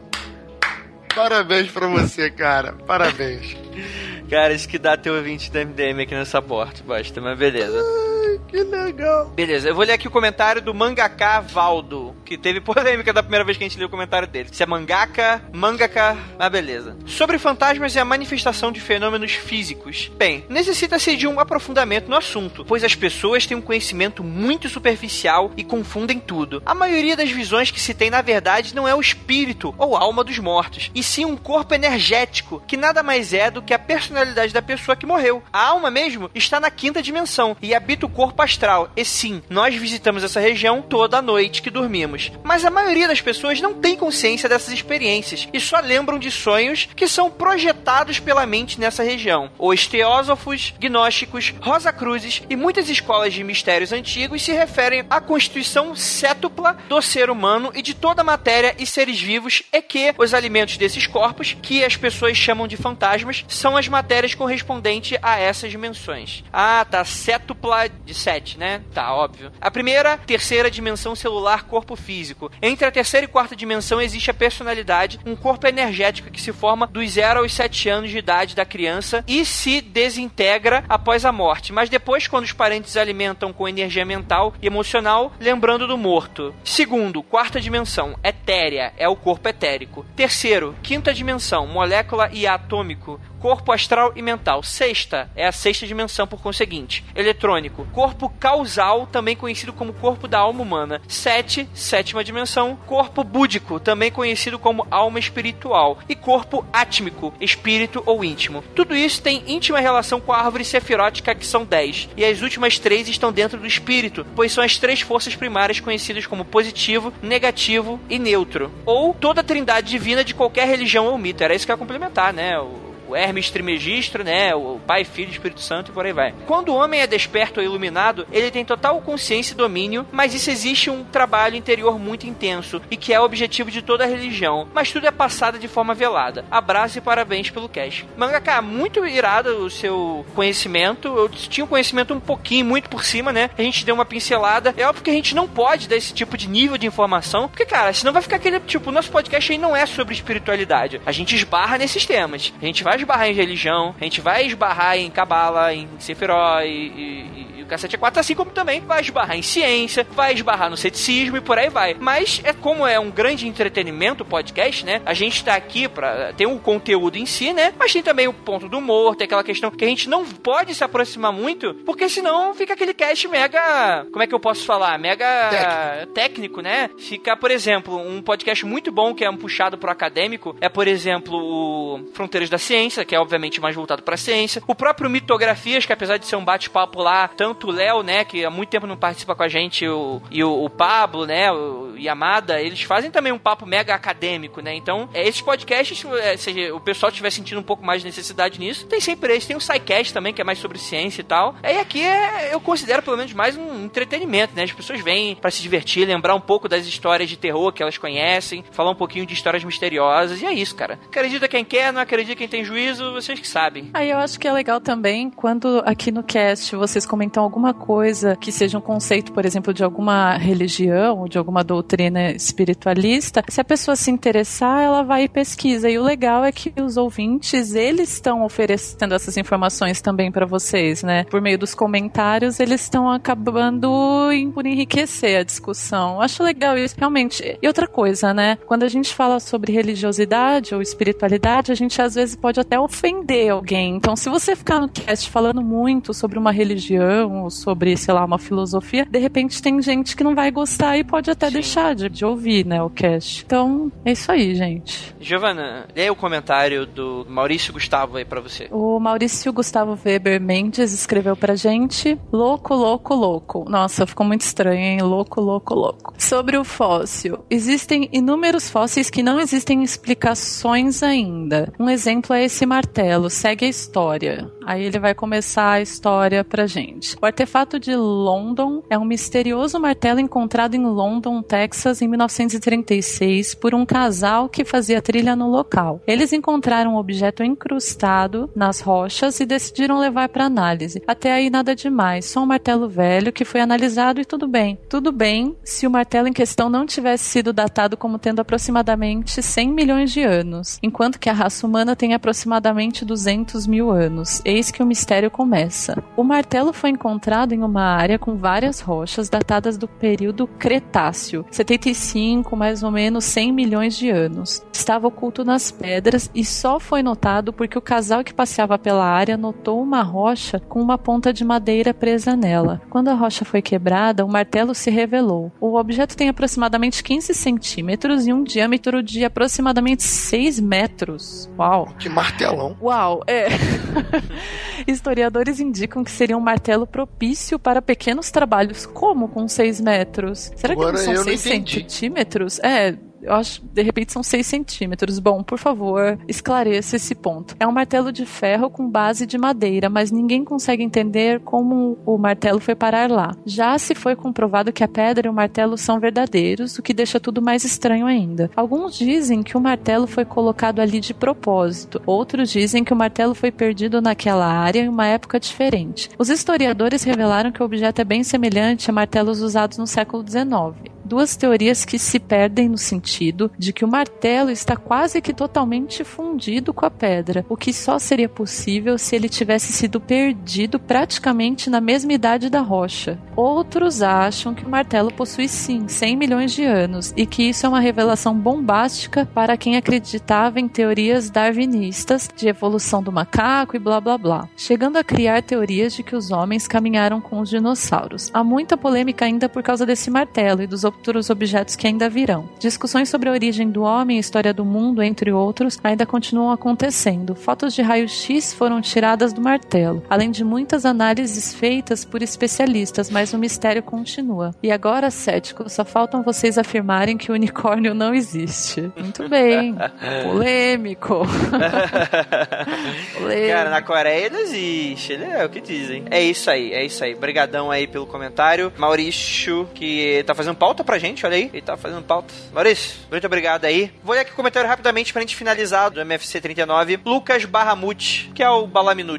Parabéns pra você, cara. Parabéns. Cara, isso que dá ter ouvinte da M D M aqui nessa porta, basta, mas beleza. Ai, que legal. Beleza, eu vou ler aqui o comentário do Mangaka Valdo, que teve polêmica da primeira vez que a gente leu o comentário dele. Se é mangaka, mangaka, mas beleza. Sobre fantasmas e a manifestação de fenômenos físicos. Bem, necessita-se de um aprofundamento no assunto, pois as pessoas têm um conhecimento muito superficial e confundem tudo. A maioria das visões que se tem, na verdade, não é o espírito ou alma dos mortos, e sim um corpo energético, que nada mais é do que a personalidade da pessoa que morreu. A alma mesmo está na quinta dimensão e habita o corpo astral. E sim, nós visitamos essa região toda a noite que dormimos. Mas a maioria das pessoas não tem consciência dessas experiências e só lembram de sonhos que são projetados pela mente nessa região. Os teósofos, gnósticos, rosacruzes e muitas escolas de mistérios antigos se referem à constituição cétupla do ser humano e de toda a matéria e seres vivos, e que os alimentos desses corpos, que as pessoas chamam de fantasmas, são as matérias correspondentes a essas dimensões. Ah, tá, cétupla de sete, né? Tá, óbvio. A primeira, terceira dimensão celular, corpo físico. Entre a terceira e quarta dimensão existe a personalidade, um corpo energético que se forma dos zero aos sete anos de idade da criança e se desintegra após a morte, mas depois, quando os parentes se alimentam com energia mental e emocional, lembrando do morto. Segundo, quarta dimensão, etérea, é o corpo etérico. Terceiro, quinta dimensão, molécula e atômico, corpo astral e mental. Sexta é a sexta dimensão, por conseguinte. Eletrônico, corpo causal, também conhecido como corpo da alma humana. Sete, sétima dimensão, corpo búdico, também conhecido como alma espiritual. E corpo átmico, espírito ou íntimo. Tudo isso tem íntima relação com a árvore sefirótica, que são dez. E as últimas três estão dentro do espírito, pois são as três forças primárias conhecidas como positivo, negativo e neutro. Ou toda a trindade divina de qualquer religião ou mito. Era isso que eu ia complementar, né? O o Hermes Trismegisto, né, o Pai, Filho, Espírito Santo e por aí vai. Quando o homem é desperto ou iluminado, ele tem total consciência e domínio, mas isso existe um trabalho interior muito intenso, e que é o objetivo de toda a religião, mas tudo é passado de forma velada. Abraço e parabéns pelo cast. Mangaka, muito irado o seu conhecimento. Eu tinha um conhecimento um pouquinho, muito por cima, né, a gente deu uma pincelada. É óbvio que a gente não pode dar esse tipo de nível de informação, porque, cara, senão vai ficar aquele, tipo, o nosso podcast aí não é sobre espiritualidade. A gente esbarra nesses temas, a gente vai esbarrar em religião, a gente vai esbarrar em Cabala, em Sephiroth e, e, e o cacete é quatro, assim como também vai esbarrar em ciência, vai esbarrar no ceticismo e por aí vai. Mas é como é um grande entretenimento o podcast, né? A gente tá aqui pra ter um conteúdo em si, né? Mas tem também o ponto do humor, tem aquela questão que a gente não pode se aproximar muito, porque senão fica aquele cast mega... Como é que eu posso falar? Mega técnico, técnico né? Fica, por exemplo, um podcast muito bom que é um puxado pro acadêmico, é, por exemplo, o Fronteiras da Ciência, que é obviamente mais voltado pra ciência. O próprio Mitografias, que apesar de ser um bate-papo lá, tanto o Léo, né, que há muito tempo não participa com a gente, o, e o, o Pablo, né, o Yamada, eles fazem também um papo mega acadêmico, né? Então, é, esses podcasts, é, se o pessoal estiver sentindo um pouco mais de necessidade nisso, tem sempre esse. Tem o SciCast também, que é mais sobre ciência e tal. E aqui é, eu considero pelo menos mais um entretenimento, né? As pessoas vêm pra se divertir, lembrar um pouco das histórias de terror que elas conhecem, falar um pouquinho de histórias misteriosas, e é isso, cara. Acredita quem quer, não acredita quem tem juízo, vocês que sabem. Aí eu acho que é legal também quando aqui no cast vocês comentam alguma coisa que seja um conceito, por exemplo, de alguma religião ou de alguma doutrina espiritualista, se a pessoa se interessar, ela vai e pesquisa. E o legal é que os ouvintes, eles estão oferecendo essas informações também para vocês, né? Por meio dos comentários, eles estão acabando em, por enriquecer a discussão. Eu acho legal isso, realmente. E outra coisa, né? Quando a gente fala sobre religiosidade ou espiritualidade, a gente às vezes pode até ofender alguém. Então, se você ficar no cast falando muito sobre uma religião ou sobre, sei lá, uma filosofia, de repente tem gente que não vai gostar e pode até Sim. deixar de, de ouvir, né, o cast. Então, é isso aí, gente. Giovana, lê o comentário do Maurício Gustavo aí pra você. O Maurício Gustavo Weber Mendes escreveu pra gente: louco, louco, louco. Nossa, ficou muito estranho, hein? Louco, louco, louco. Sobre o fóssil. Existem inúmeros fósseis que não existem explicações ainda. Um exemplo é esse martelo. Segue a história. Aí ele vai começar a história pra gente. O artefato de London é um misterioso martelo encontrado em London, Texas, em mil novecentos e trinta e seis, por um casal que fazia trilha no local. Eles encontraram um objeto incrustado nas rochas e decidiram levar para análise. Até aí nada demais, só um martelo velho que foi analisado e tudo bem. Tudo bem se o martelo em questão não tivesse sido datado como tendo aproximadamente cem milhões de anos, enquanto que a raça humana tem aproximadamente duzentos mil anos. Eis que o mistério começa. O martelo foi encontrado em uma área com várias rochas datadas do período Cretáceo, setenta e cinco, mais ou menos cem milhões de anos. Estava oculto nas pedras e só foi notado porque o casal que passeava pela área notou uma rocha com uma ponta de madeira presa nela. Quando a rocha foi quebrada, o martelo se revelou. O objeto tem aproximadamente quinze centímetros e um diâmetro de aproximadamente seis metros. Uau! Que martelão! Uau, é... Historiadores indicam que seria um martelo propício para pequenos trabalhos. Como com seis metros? Será Agora que não são seis centímetros? É... Eu acho, de repente, são seis centímetros. Bom, por favor, esclareça esse ponto. É um martelo de ferro com base de madeira, mas ninguém consegue entender como o martelo foi parar lá. Já se foi comprovado que a pedra e o martelo são verdadeiros, o que deixa tudo mais estranho ainda. Alguns dizem que o martelo foi colocado ali de propósito. Outros dizem que o martelo foi perdido naquela área em uma época diferente. Os historiadores revelaram que o objeto é bem semelhante a martelos usados no século dezenove. Duas teorias que se perdem no sentido de que o martelo está quase que totalmente fundido com a pedra, o que só seria possível se ele tivesse sido perdido praticamente na mesma idade da rocha. Outros acham que o martelo possui sim cem milhões de anos e que isso é uma revelação bombástica para quem acreditava em teorias darwinistas de evolução do macaco e blá blá blá, chegando a criar teorias de que os homens caminharam com os dinossauros. Há muita polêmica ainda por causa desse martelo e dos outros objetos que ainda virão. Discussões sobre a origem do homem e a história do mundo, entre outros, ainda continuam acontecendo. Fotos de raio-x foram tiradas do martelo, além de muitas análises feitas por especialistas, mas o mistério continua. E agora, céticos, só faltam vocês afirmarem que o unicórnio não existe. Muito bem. Polêmico. Polêmico. Cara, na Coreia ele existe. Ele é o que dizem. É isso aí, é isso aí. Obrigadão aí pelo comentário. Maurício, que tá fazendo pauta pra gente, olha aí. Ele tá fazendo pauta. Maurício, muito obrigado aí. Vou ler aqui o comentário rapidamente pra gente finalizar do M F C trinta e nove. Lucas Barramute, que é o Balaminute, que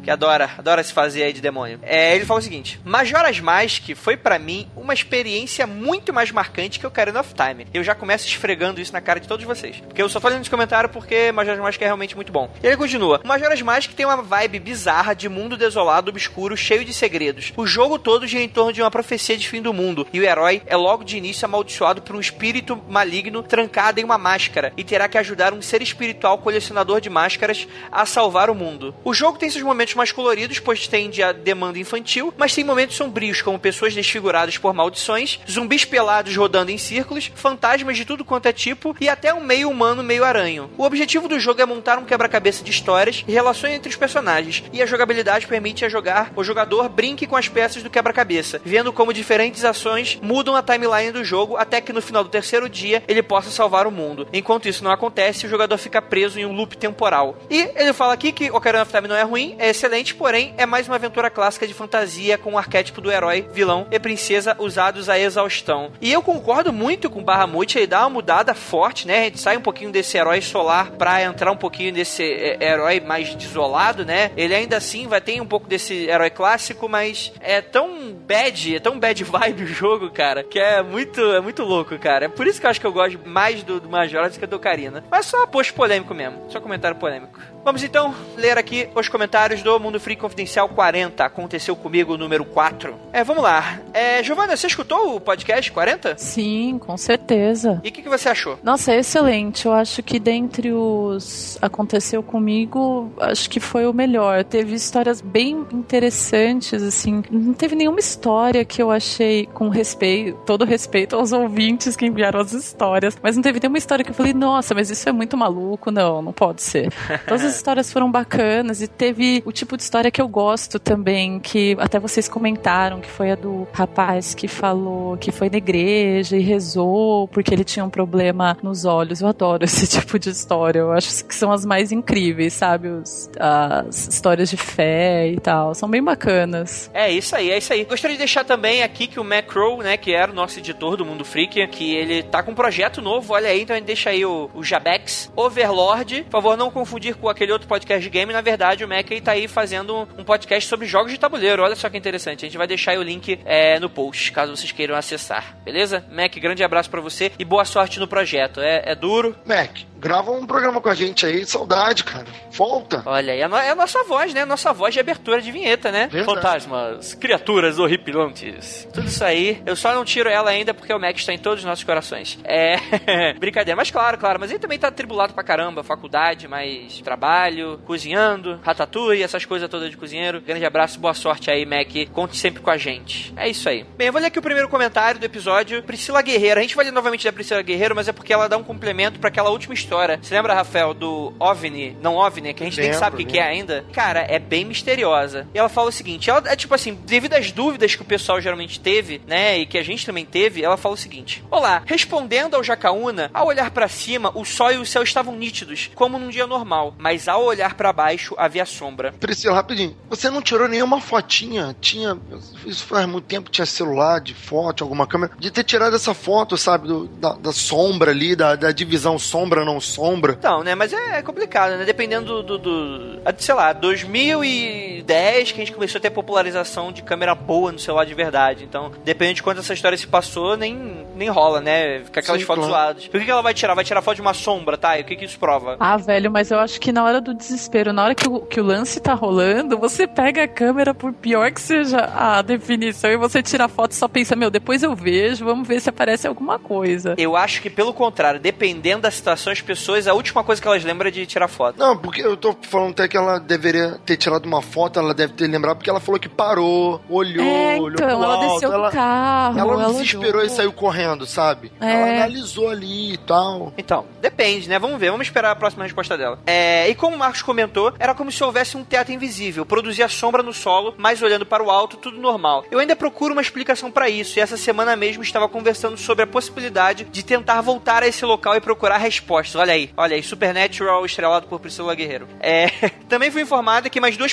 que adora, adora se fazer aí de demônio. É, ele fala o seguinte: Majora's Mask foi pra mim uma experiência muito mais marcante que o Ocarina of Time. Eu já começo esfregando isso na cara de todos vocês, porque eu só tô lendo esse comentário porque Majora's Mask é realmente muito bom. E ele continua: Majora's Mask tem uma vibe bizarra de mundo desolado, obscuro, cheio de segredos. O jogo todo gira em torno de uma profecia de fim do mundo, e o herói é logo de início amaldiçoado por um espírito maligno trancado em uma máscara, e terá que ajudar um ser espiritual colecionador de máscaras a salvar o mundo. O jogo tem seus momentos mais coloridos, pois tende a demanda infantil, mas tem momentos sombrios, como pessoas desfiguradas por maldições, zumbis pelados rodando em círculos, fantasmas de tudo quanto é tipo, e até um meio humano, meio aranho. O objetivo do jogo é montar um quebra-cabeça de histórias e relações entre os personagens, e a jogabilidade permite a jogar, o jogador brinque com as peças do quebra-cabeça, vendo como diferentes ações mudam a timeline do jogo, até que no final do terceiro dia ele possa salvar o mundo. Enquanto isso não acontece, o jogador fica preso em um loop temporal. E ele fala aqui que Ocarina of Time não é ruim, é excelente, porém é mais uma aventura clássica de fantasia com o arquétipo do herói, vilão e princesa usados a exaustão. E eu concordo muito com o Bahamut, ele dá uma mudada forte, né? A gente sai um pouquinho desse herói solar pra entrar um pouquinho desse é, herói mais desolado, né? Ele ainda assim vai ter um pouco desse herói clássico, mas é tão bad, é tão bad vibe o jogo, cara, que é muito, é muito louco, cara. É por isso que eu acho que eu gosto mais do, do Majora's do que do Ocarina. Mas só post polêmico mesmo, só comentário polêmico. Vamos então ler aqui os comentários do Mundo Freak Confidencial quarenta. Aconteceu comigo, número quatro. É, vamos lá. É, Giovana, você escutou o podcast quarenta? Sim, com certeza. E o que, que você achou? Nossa, é excelente. Eu acho que dentre os Aconteceu Comigo, acho que foi o melhor. Teve histórias bem interessantes, assim. Não teve nenhuma história que eu achei com respeito, todo respeito aos ouvintes que enviaram as histórias, mas não teve nenhuma história que eu falei, nossa, mas isso é muito maluco. Não, não pode ser. Todas as histórias foram bacanas e teve o tipo de história que eu gosto também, que até vocês comentaram, que foi a do rapaz que falou que foi na igreja e rezou porque ele tinha um problema nos olhos. Eu adoro esse tipo de história, eu acho que são as mais incríveis, sabe? Os, as histórias de fé e tal, são bem bacanas. É isso aí, é isso aí. Gostaria de deixar também aqui que o Mac Crow, né, que era o nosso editor do Mundo Freak, que ele tá com um projeto novo, olha aí, então a gente deixa aí o, o Jabex Overlord, por favor, não confundir com aquele outro podcast de game. Na verdade, o Mac aí tá aí fazendo um podcast sobre jogos de tabuleiro. Olha só que interessante. A gente vai deixar aí o link é, no post, caso vocês queiram acessar. Beleza? Mac, grande abraço pra você e boa sorte no projeto. É, é duro. Mac, grava um programa com a gente aí. Saudade, cara. Volta. Olha aí, é a nossa voz, né? A nossa voz de abertura de vinheta, né? Verdade. Fantasmas, criaturas horripilantes. Tudo isso aí. Eu só não tiro ela ainda porque o Mac está em todos os nossos corações. É... Brincadeira. Mas claro, claro. Mas ele também tá atribulado pra caramba. Faculdade, mais trabalho, cozinhando, ratatouille, essas coisas todas de cozinheiro. Grande abraço, boa sorte aí, Mac. Conte sempre com a gente. É isso aí. Bem, eu vou ler aqui o primeiro comentário do episódio. Priscila Guerreiro. A gente vai ler novamente da Priscila Guerreiro, mas é porque ela dá um complemento pra aquela última história. Você lembra, Rafael, do OVNI? Não OVNI, que a gente lembro, nem sabe o que, que é ainda? Cara, é bem misteriosa. E ela fala o seguinte, ela é tipo assim, devido às dúvidas que o pessoal geralmente teve, né, e que a gente também teve, ela fala o seguinte: olá, respondendo ao Jacaúna, ao olhar pra cima, o sol e o céu estavam nítidos, como num dia normal, mas ao olhar pra baixo, havia sombra. Priscila, rapidinho, você não tirou nenhuma fotinha? Tinha, isso faz muito tempo, tinha celular de foto, alguma câmera, de ter tirado essa foto, sabe, do, da, da sombra ali, da, da divisão sombra, não sombra. Então, né, mas é complicado, né, dependendo do, do, do sei lá, dois mil e dez que a gente começou a ter popularização de câmera boa no celular de verdade, então, dependendo de quanto essa história se passou, nem, nem rola, né, fica aquelas Sim, fotos claro. zoadas. Por que, que ela vai tirar? Vai tirar foto de uma sombra, tá? E o que que isso prova? Ah, velho, mas eu acho que na hora do desespero, na hora que o, que o lance tá rolando, você pega a câmera, por pior que seja a definição, e você tira a foto e só pensa, meu, depois eu vejo, vamos ver se aparece alguma coisa. Eu acho que, pelo contrário, dependendo da situação, as pessoas, a última coisa que elas lembram é de tirar foto. Não, porque eu tô falando até que ela deveria ter tirado uma foto, ela deve ter lembrado, porque ela falou que parou, olhou, é, olhou então, pro ela alto. desceu ela, o carro. Ela não ela desesperou olhou. e saiu correndo, sabe? É. Ela analisou ali e tal. Então, depende, né? Vamos ver, vamos esperar a próxima resposta dela. É, e como o Marcos comentou, era como se houvesse um teto invisível, produzia sombra no solo, mas olhando para o alto, tudo normal. Eu ainda procuro uma explicação para isso, e essa semana mesmo estava conversando sobre a possibilidade de tentar voltar a esse local e procurar respostas. Olha aí, olha aí, Supernatural, estrelado por Priscila Guerreiro. É, também fui informada que mais duas pessoas passaram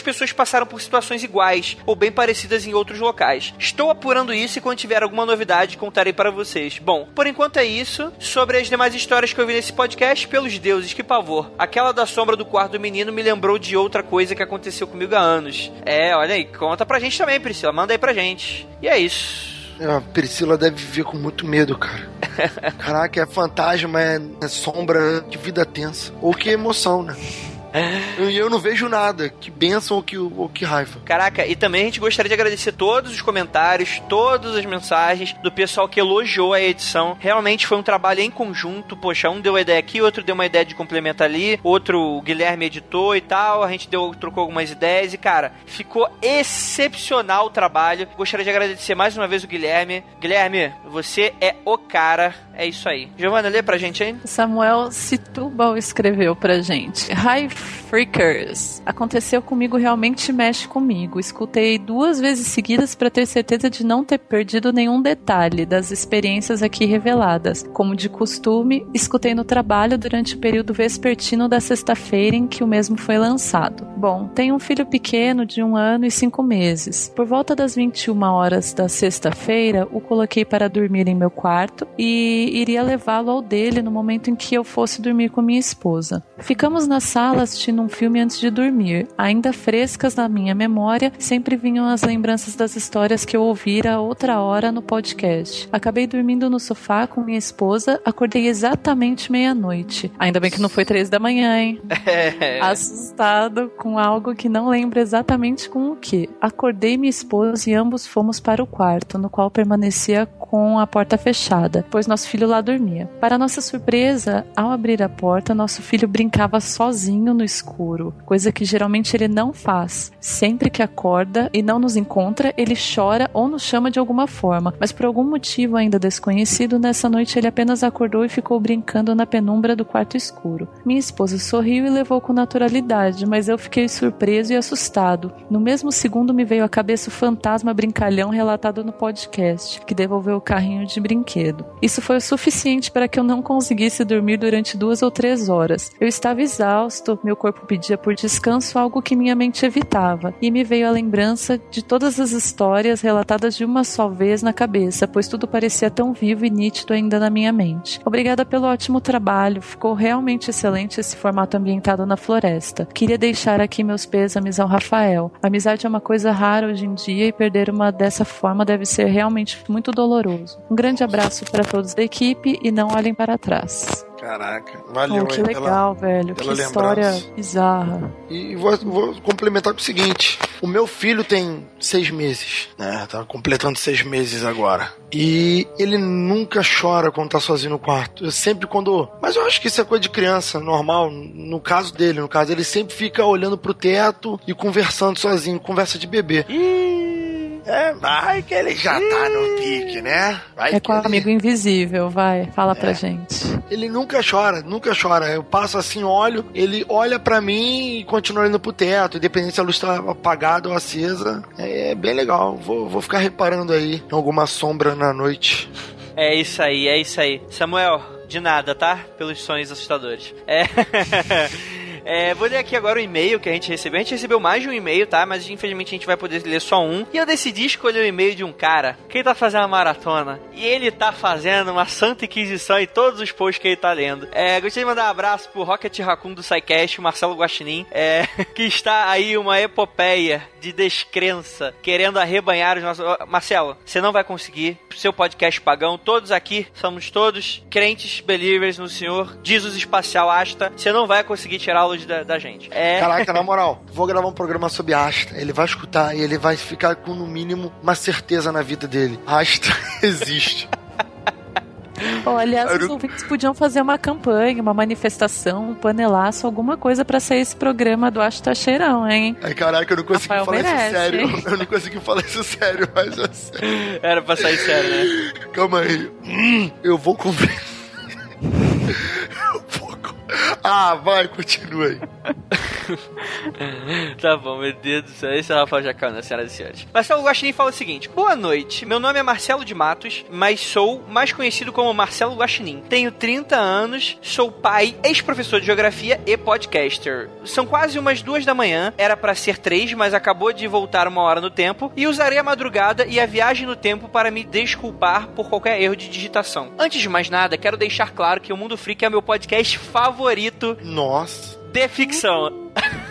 passaram por situações iguais ou bem parecidas em outros locais. Estou apurando isso e quando tiver alguma novidade contarei para vocês. Bom, por enquanto é isso. Sobre as demais histórias que eu vi nesse podcast, pelos deuses, que pavor. Aquela da sombra do quarto do menino me lembrou de outra coisa que aconteceu comigo há anos. É, olha aí, conta pra gente também, Priscila. Manda aí pra gente. E é isso. A Priscila deve viver com muito medo, cara. Caraca, é fantasma, é, é sombra, que vida tensa. Ou que emoção, né? E eu não vejo nada. Que bênção ou que, ou que raiva. Caraca, e também a gente gostaria de agradecer todos os comentários, todas as mensagens do pessoal que elogiou a edição. Realmente foi um trabalho em conjunto. Poxa, um deu uma ideia aqui, outro deu uma ideia de complementar ali, outro o Guilherme editou e tal. A gente deu, trocou algumas ideias e, cara, ficou excepcional o trabalho. Gostaria de agradecer mais uma vez o Guilherme. Guilherme, você é o cara. É isso aí. Giovana, lê pra gente aí. Samuel Situbal escreveu pra gente. Hi Freakers. Aconteceu comigo, realmente mexe comigo. Escutei duas vezes seguidas pra ter certeza de não ter perdido nenhum detalhe das experiências aqui reveladas. Como de costume, escutei no trabalho durante o período vespertino da sexta-feira em que o mesmo foi lançado. Bom, tenho um filho pequeno de um ano e cinco meses. Por volta das vinte e uma horas da sexta-feira, o coloquei para dormir em meu quarto e iria levá-lo ao dele no momento em que eu fosse dormir com minha esposa. Ficamos na sala assistindo um filme antes de dormir. Ainda frescas na minha memória, sempre vinham as lembranças das histórias que eu ouvira outra hora no podcast. Acabei dormindo no sofá com minha esposa, acordei exatamente meia-noite. Ainda bem que não foi três da manhã, hein? Assustado com algo que não lembro exatamente com o que. Acordei minha esposa e ambos fomos para o quarto, no qual permanecia com a porta fechada, pois nosso filho lá dormia. Para nossa surpresa, ao abrir a porta, nosso filho brincava sozinho no escuro, coisa que geralmente ele não faz. Sempre que acorda e não nos encontra, ele chora ou nos chama de alguma forma, mas por algum motivo ainda desconhecido, nessa noite ele apenas acordou e ficou brincando na penumbra do quarto escuro. Minha esposa sorriu e levou com naturalidade, mas eu fiquei surpreso e assustado. No mesmo segundo me veio à cabeça o fantasma brincalhão relatado no podcast, que devolveu o carrinho de brinquedo. Isso foi o suficiente para que eu não conseguisse dormir durante duas ou três horas. Eu estava exausto, meu corpo pedia por descanso, algo que minha mente evitava, e me veio a lembrança de todas as histórias relatadas de uma só vez na cabeça, pois tudo parecia tão vivo e nítido ainda na minha mente. Obrigada pelo ótimo trabalho, ficou realmente excelente esse formato ambientado na floresta. Queria deixar aqui meus pêsames ao Rafael. A amizade é uma coisa rara hoje em dia e perder uma dessa forma deve ser realmente muito doloroso. Um grande abraço para todos da equipe e não olhem para trás. Caraca, valeu. Oh, que aí legal, pela, velho. pela que história lembrança. Bizarra. E vou, vou complementar com o seguinte: o meu filho tem seis meses, né? Tá completando seis meses agora. E ele nunca chora quando tá sozinho no quarto. Eu sempre quando... Mas eu acho que isso é coisa de criança, normal. No caso dele, no caso, ele sempre fica olhando pro teto e conversando sozinho, conversa de bebê. Ih! É, vai que ele já tá no pique, né? Vai é com o ele... amigo invisível, vai. Fala é. pra gente. Ele nunca chora, nunca chora. Eu passo assim, olho, ele olha pra mim e continua olhando pro teto, independente se a luz tá apagada ou acesa. É, é bem legal. Vou, vou ficar reparando aí em alguma sombra na noite. É isso aí, é isso aí. Samuel, de nada, tá? Pelos sonhos assustadores. É... É, vou ler aqui agora o e-mail que a gente recebeu. A gente recebeu mais de um e-mail, tá? Mas infelizmente a gente vai poder ler só um. E eu decidi escolher o e-mail de um cara que ele tá fazendo uma maratona. E ele tá fazendo uma santa inquisição em todos os posts que ele tá lendo. É, gostaria de mandar um abraço pro Rocket Raccoon do SciCast, o Marcelo Guaxinim, é, que está aí uma epopeia de descrença, querendo arrebanhar os nossos... Marcelo, você não vai conseguir. Seu podcast pagão, todos aqui, somos todos crentes, believers no Senhor, Jesus espacial, Asta. Você não vai conseguir tirá-lo Da, da gente. É... Caraca, na moral, vou gravar um programa sobre Asta. Ele vai escutar e ele vai ficar com, no mínimo, uma certeza na vida dele. Asta existe. Oh, aliás, os ouvintes podiam fazer uma campanha, uma manifestação, um panelaço, alguma coisa pra sair esse programa do Asta Cheirão, hein? Ai, caraca, eu não consegui Rafael falar merece, isso sério. Hein? Eu não consegui falar isso sério, mas é sério. Era pra sair sério, né? Calma aí. Hum, eu vou cumprir. Ah, vai, continua aí. Tá bom, meu Deus do céu. Esse é o Rafael Jacana, senhoras e senhores. Marcelo Guaxinim fala o seguinte: boa noite, meu nome é Marcelo de Matos, mas sou mais conhecido como Marcelo Guaxinim. Tenho trinta anos, sou pai, ex-professor de geografia e podcaster. São quase umas duas da manhã, era pra ser três, mas acabou de voltar uma hora no tempo, e usarei a madrugada e a viagem no tempo para me desculpar por qualquer erro de digitação. Antes de mais nada, quero deixar claro que o Mundo Freak é meu podcast favorito. Nossa. De ficção.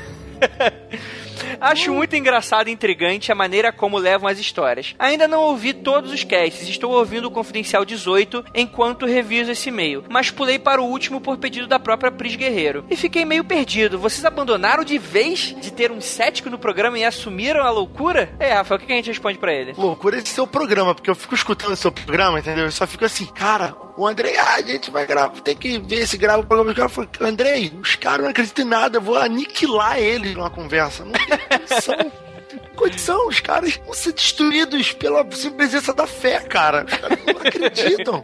Acho muito engraçado e intrigante a maneira como levam as histórias. Ainda não ouvi todos os casts, estou ouvindo o Confidencial dezoito enquanto reviso esse e-mail, mas pulei para o último por pedido da própria Pris Guerreiro. E fiquei meio perdido. Vocês abandonaram de vez de ter um cético no programa e assumiram a loucura? É, Rafael, o que a gente responde pra ele? Loucura esse seu programa, porque eu fico escutando o seu programa, entendeu? Eu só fico assim, cara, o Andrei, ah, a gente vai gravar, tem que ver se grava o programa. O cara falou, Andrei, os caras não acreditam em nada, eu vou aniquilar eles numa conversa. Não tem condição. Condição, os caras vão ser destruídos pela simpleseza da fé, cara. Os caras não acreditam.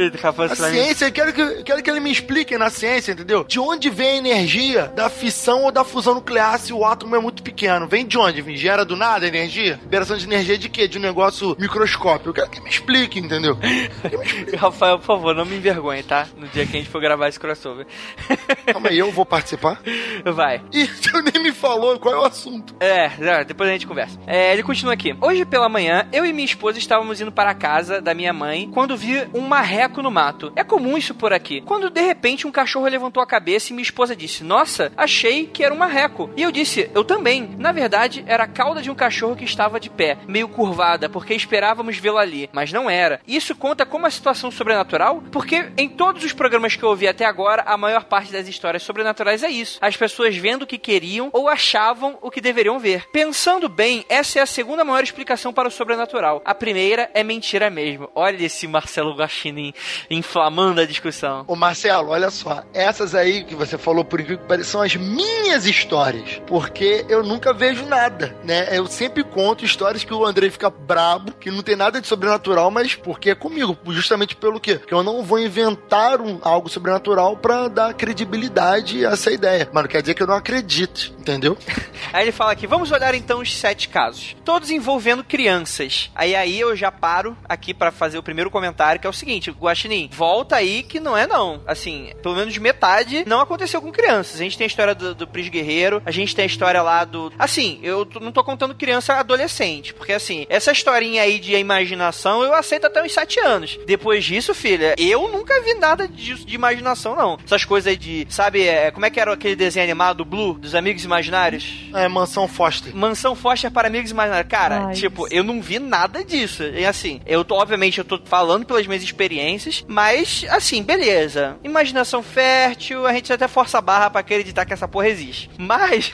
A ciência, eu quero que, eu quero que ele me explique na ciência, entendeu? De onde vem a energia da fissão ou da fusão nuclear se o átomo é muito pequeno? Vem de onde? Vem, gera do nada a energia? Liberação de energia de quê? De um negócio microscópio. Eu quero que me explique, entendeu? Que me explique. Rafael, por favor, não me envergonhe, tá? No dia que a gente for gravar esse crossover. Calma aí, eu vou participar? Vai. Ih, você nem me falou qual é o assunto. É, depois a gente conversa. É, ele continua aqui. Hoje pela manhã, eu e minha esposa estávamos indo para a casa da minha mãe quando vi um marreco no mato. É comum isso por aqui. Quando de repente um cachorro levantou a cabeça e minha esposa disse, nossa, achei que era um marreco. E eu disse, eu também. Na verdade, era a cauda de um cachorro que estava de pé, meio curvada, porque esperávamos vê-lo ali. Mas não era. Isso conta como a situação sobrenatural? Porque em todos os programas que eu ouvi até agora, a maior parte das histórias sobrenaturais é isso. As pessoas vendo o que queriam ou achavam o que deveriam ver. Pensando bem, essa é a segunda maior explicação para o sobrenatural. A primeira é mentira mesmo. Olha esse Marcelo Guaxinim inflamando a discussão. Ô Marcelo, olha só. Essas aí que você falou, por incrível que pareça, são as minhas histórias. Porque eu nunca vejo nada, né? Eu sempre conto histórias que o Andrei fica brabo, que não tem nada de sobrenatural, mas porque é comigo. Justamente pelo quê? Porque eu não vou inventar um, algo sobrenatural pra dar credibilidade a essa ideia. Mas não quer dizer que eu não acredite, entendeu? Aí ele fala aqui, vamos olhar então os sete casos, todos envolvendo crianças. Aí aí eu já paro aqui pra fazer o primeiro comentário, que é o seguinte, Guaxinim, volta aí que não é não. Assim, pelo menos metade não aconteceu com crianças. A gente tem a história do, do Pris Guerreiro, a gente tem a história lá do... Assim, eu t- não tô contando criança adolescente, porque assim, essa historinha aí de imaginação eu aceito até uns sete anos. Depois disso, filha, eu nunca vi nada disso de imaginação, não. Essas coisas aí de, sabe, é, como é que era aquele desenho animado, Blue, dos Amigos Imaginários? É, Mansão Foster. Mansão Foster para Amigos Imaginários. Cara, Ai, tipo, isso. eu não vi nada disso. E assim, eu tô, obviamente, eu tô falando pelas minhas experiências, mas, assim, beleza. Imaginação fértil, a gente até força a barra pra acreditar que essa porra existe. Mas,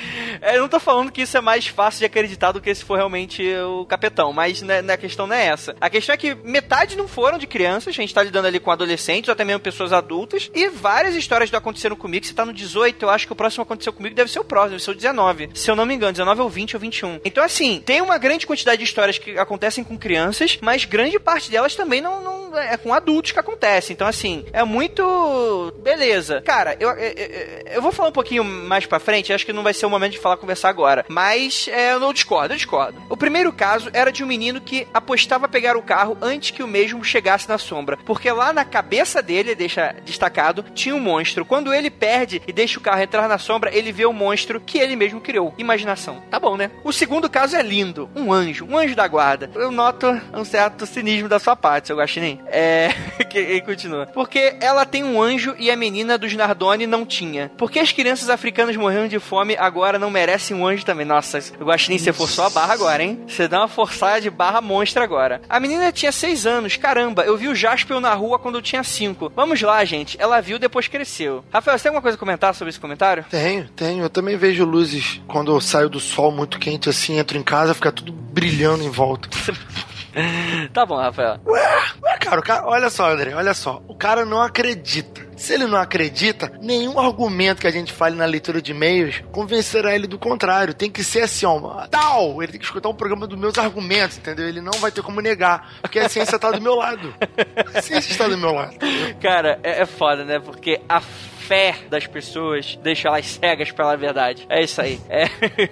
eu não tô falando que isso é mais fácil de acreditar do que se for realmente o capetão, mas né, a questão não é essa. A questão é que metade não foram de crianças, a gente tá lidando ali com adolescentes ou até mesmo pessoas adultas, e várias histórias do aconteceram comigo. Você tá no dezoito, eu acho que o próximo aconteceu comigo deve ser o próximo, deve ser o dezenove. Se eu não me engano, dezenove ou vinte ou vinte e um. Então, assim, tem uma grande quantidade de histórias que acontecem com crianças, mas grande parte delas também não, não é com adultos que acontece. Então, assim, é muito... Beleza. Cara, eu, eu, eu, eu vou falar um pouquinho mais pra frente, acho que não vai ser o momento de falar, conversar agora, mas é, eu não discordo, eu discordo. O primeiro caso era de um menino que apostava pegar o carro antes que o mesmo chegasse na sombra, porque lá na cabeça dele, deixa destacado, tinha um monstro. Quando ele perde e deixa o carro entrar na sombra, ele vê o monstro que ele mesmo criou. Imaginação. Tá bom, né? O segundo caso é lindo. Um anjo. Um anjo da guarda. Eu noto um certo cinismo da sua parte, seu Guaxinim. É... que continua. Porque ela tem um anjo e a menina dos Nardoni não tinha. Porque as crianças africanas morrendo de fome agora não merecem um anjo também. Nossa, o Guaxinim, você forçou a barra agora, hein? Você dá uma forçada de barra monstra agora. A menina tinha seis anos. Caramba, eu vi o Jaspion na rua quando eu tinha cinco. Vamos lá, gente. Ela viu, depois cresceu. Rafael, você tem alguma coisa a comentar sobre esse comentário? Tenho, tenho. Eu também vejo luzes quando eu saio do sol muito quente assim, entro em casa, fica tudo brilhando em volta. Tá bom, Rafael. Ué, ué, cara, o cara, olha só, André, olha só. O cara não acredita. Se ele não acredita, nenhum argumento que a gente fale na leitura de e-mails convencerá ele do contrário. Tem que ser assim, ó, tal. Ele tem que escutar um programa dos meus argumentos, entendeu? Ele não vai ter como negar, porque a ciência tá do meu lado. A ciência está do meu lado. Entendeu? Cara, é, é foda, né? Porque a fé das pessoas deixa elas cegas pela verdade. É isso aí. É,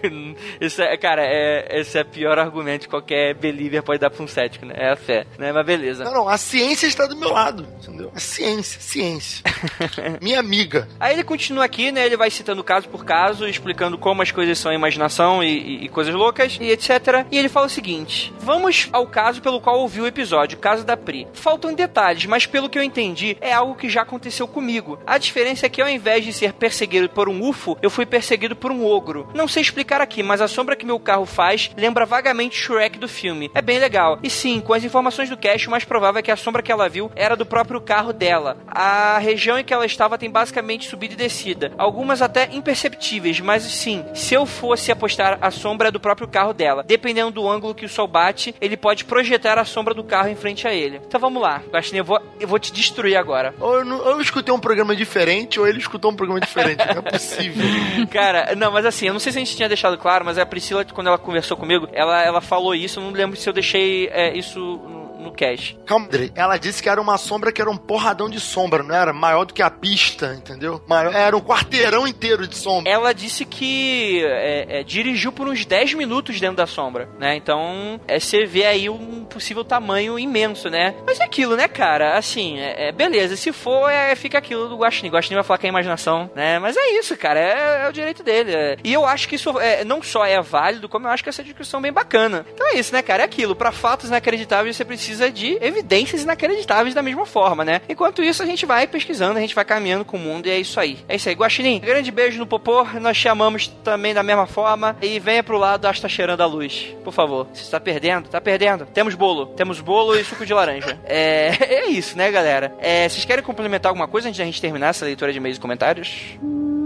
isso é, cara, é, esse é o pior argumento que qualquer believer pode dar pra um cético, né? É a fé, né? Mas beleza. Não, não, a ciência está do meu lado, entendeu? A ciência, ciência. Minha amiga. Aí ele continua aqui, né? Ele vai citando caso por caso, explicando como as coisas são imaginação e, e, e coisas loucas, e etcétera. E ele fala o seguinte: vamos ao caso pelo qual ouvi o episódio, o caso da Pri. Faltam detalhes, mas pelo que eu entendi, é algo que já aconteceu comigo. A diferença é que ao invés de ser perseguido por um U F O, eu fui perseguido por um ogro. Não sei explicar aqui, mas a sombra que meu carro faz lembra vagamente Shrek do filme. É bem legal. E sim, com as informações do cast, o mais provável é que a sombra que ela viu era do próprio carro dela. A região em que ela estava tem basicamente subida e descida. Algumas até imperceptíveis, mas sim, se eu fosse apostar, a sombra é do próprio carro dela. Dependendo do ângulo que o sol bate, ele pode projetar a sombra do carro em frente a ele. Então vamos lá. Guaxinim, eu vou, eu vou te destruir agora. Ou eu, não, ou eu escutei um programa diferente, ou ele escutou um programa diferente. Não é possível. Cara, não, mas assim, eu não sei se a gente tinha deixado claro, mas a Priscila, quando ela conversou comigo, ela, ela falou isso, eu não lembro se eu deixei é, isso no cast. Calma, Andrei. Ela disse que era uma sombra que era um porradão de sombra, não era? Maior do que a pista, entendeu? Maior, era um quarteirão inteiro de sombra. Ela disse que é, é, dirigiu por uns dez minutos dentro da sombra, né? Então, é, você vê aí um possível tamanho imenso, né? Mas é aquilo, né, cara? Assim, é, é beleza. Se for, é, fica aquilo do Guaxinim. O Guaxinim vai falar que é imaginação, né? Mas é isso, cara. É, é o direito dele. É. E eu acho que isso é, não só é válido, como eu acho que essa discussão é bem bacana. Então é isso, né, cara? É aquilo. Pra fatos inacreditáveis, você precisa de evidências inacreditáveis da mesma forma, né? Enquanto isso, a gente vai pesquisando, a gente vai caminhando com o mundo e é isso aí. É isso aí. Guaxinim, grande beijo no popô. Nós te amamos também da mesma forma. E venha pro lado, acho que tá cheirando a luz. Por favor. Você tá perdendo? Tá perdendo. Temos bolo. Temos bolo e suco de laranja. É, é isso, né, galera? É, vocês querem complementar alguma coisa antes da gente terminar essa leitura de e-mails e comentários?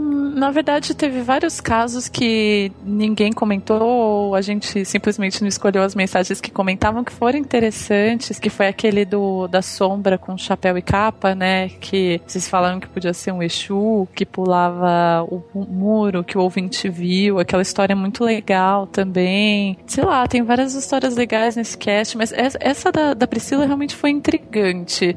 Na verdade, teve vários casos que ninguém comentou, ou a gente simplesmente não escolheu as mensagens que comentavam que foram interessantes, que foi aquele do, da sombra com chapéu e capa, né, que vocês falaram que podia ser um Exu, que pulava o muro, que o ouvinte viu, aquela história muito legal também. Sei lá, tem várias histórias legais nesse cast, mas essa da, da Priscila realmente foi intrigante.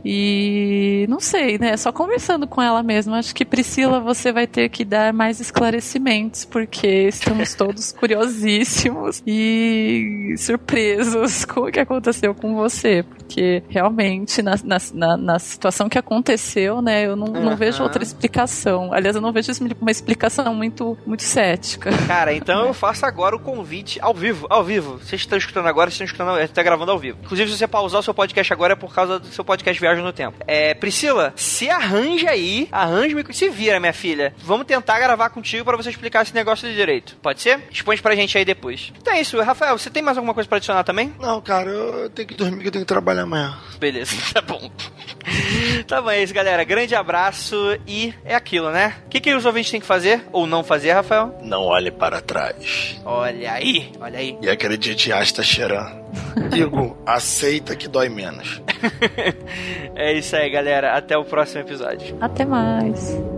E não sei, né, só conversando com ela mesma, acho que Priscila, você vai ter que dar mais esclarecimentos, porque estamos todos curiosíssimos e surpresos com o que aconteceu com você, porque realmente na, na, na, na situação que aconteceu, né, eu não, uhum. não vejo outra explicação. Aliás, eu não vejo uma explicação muito, muito cética. Cara, então eu faço agora o convite ao vivo, ao vivo. Vocês estão escutando agora, vocês estão escutando, está gravando ao vivo. Inclusive, se você pausar o seu podcast agora é por causa do seu podcast Viagem no Tempo. É, Priscila, se arranja aí, arranja-me, se vira, minha filha. Vamos tentar gravar contigo pra você explicar esse negócio de direito. Pode ser? Expõe pra gente aí depois. Então é isso. Rafael, você tem mais alguma coisa pra adicionar também? Não, cara, eu tenho que dormir, que eu tenho que trabalhar amanhã. Beleza, tá bom. Tá bom, é isso, galera. Grande abraço e é aquilo, né? O que, que os ouvintes têm que fazer ou não fazer, Rafael? Não olhe para trás. Olha aí, olha aí. E acredite em Asta cheirando. Igor, aceita que dói menos. É isso aí, galera. Até o próximo episódio. Até mais.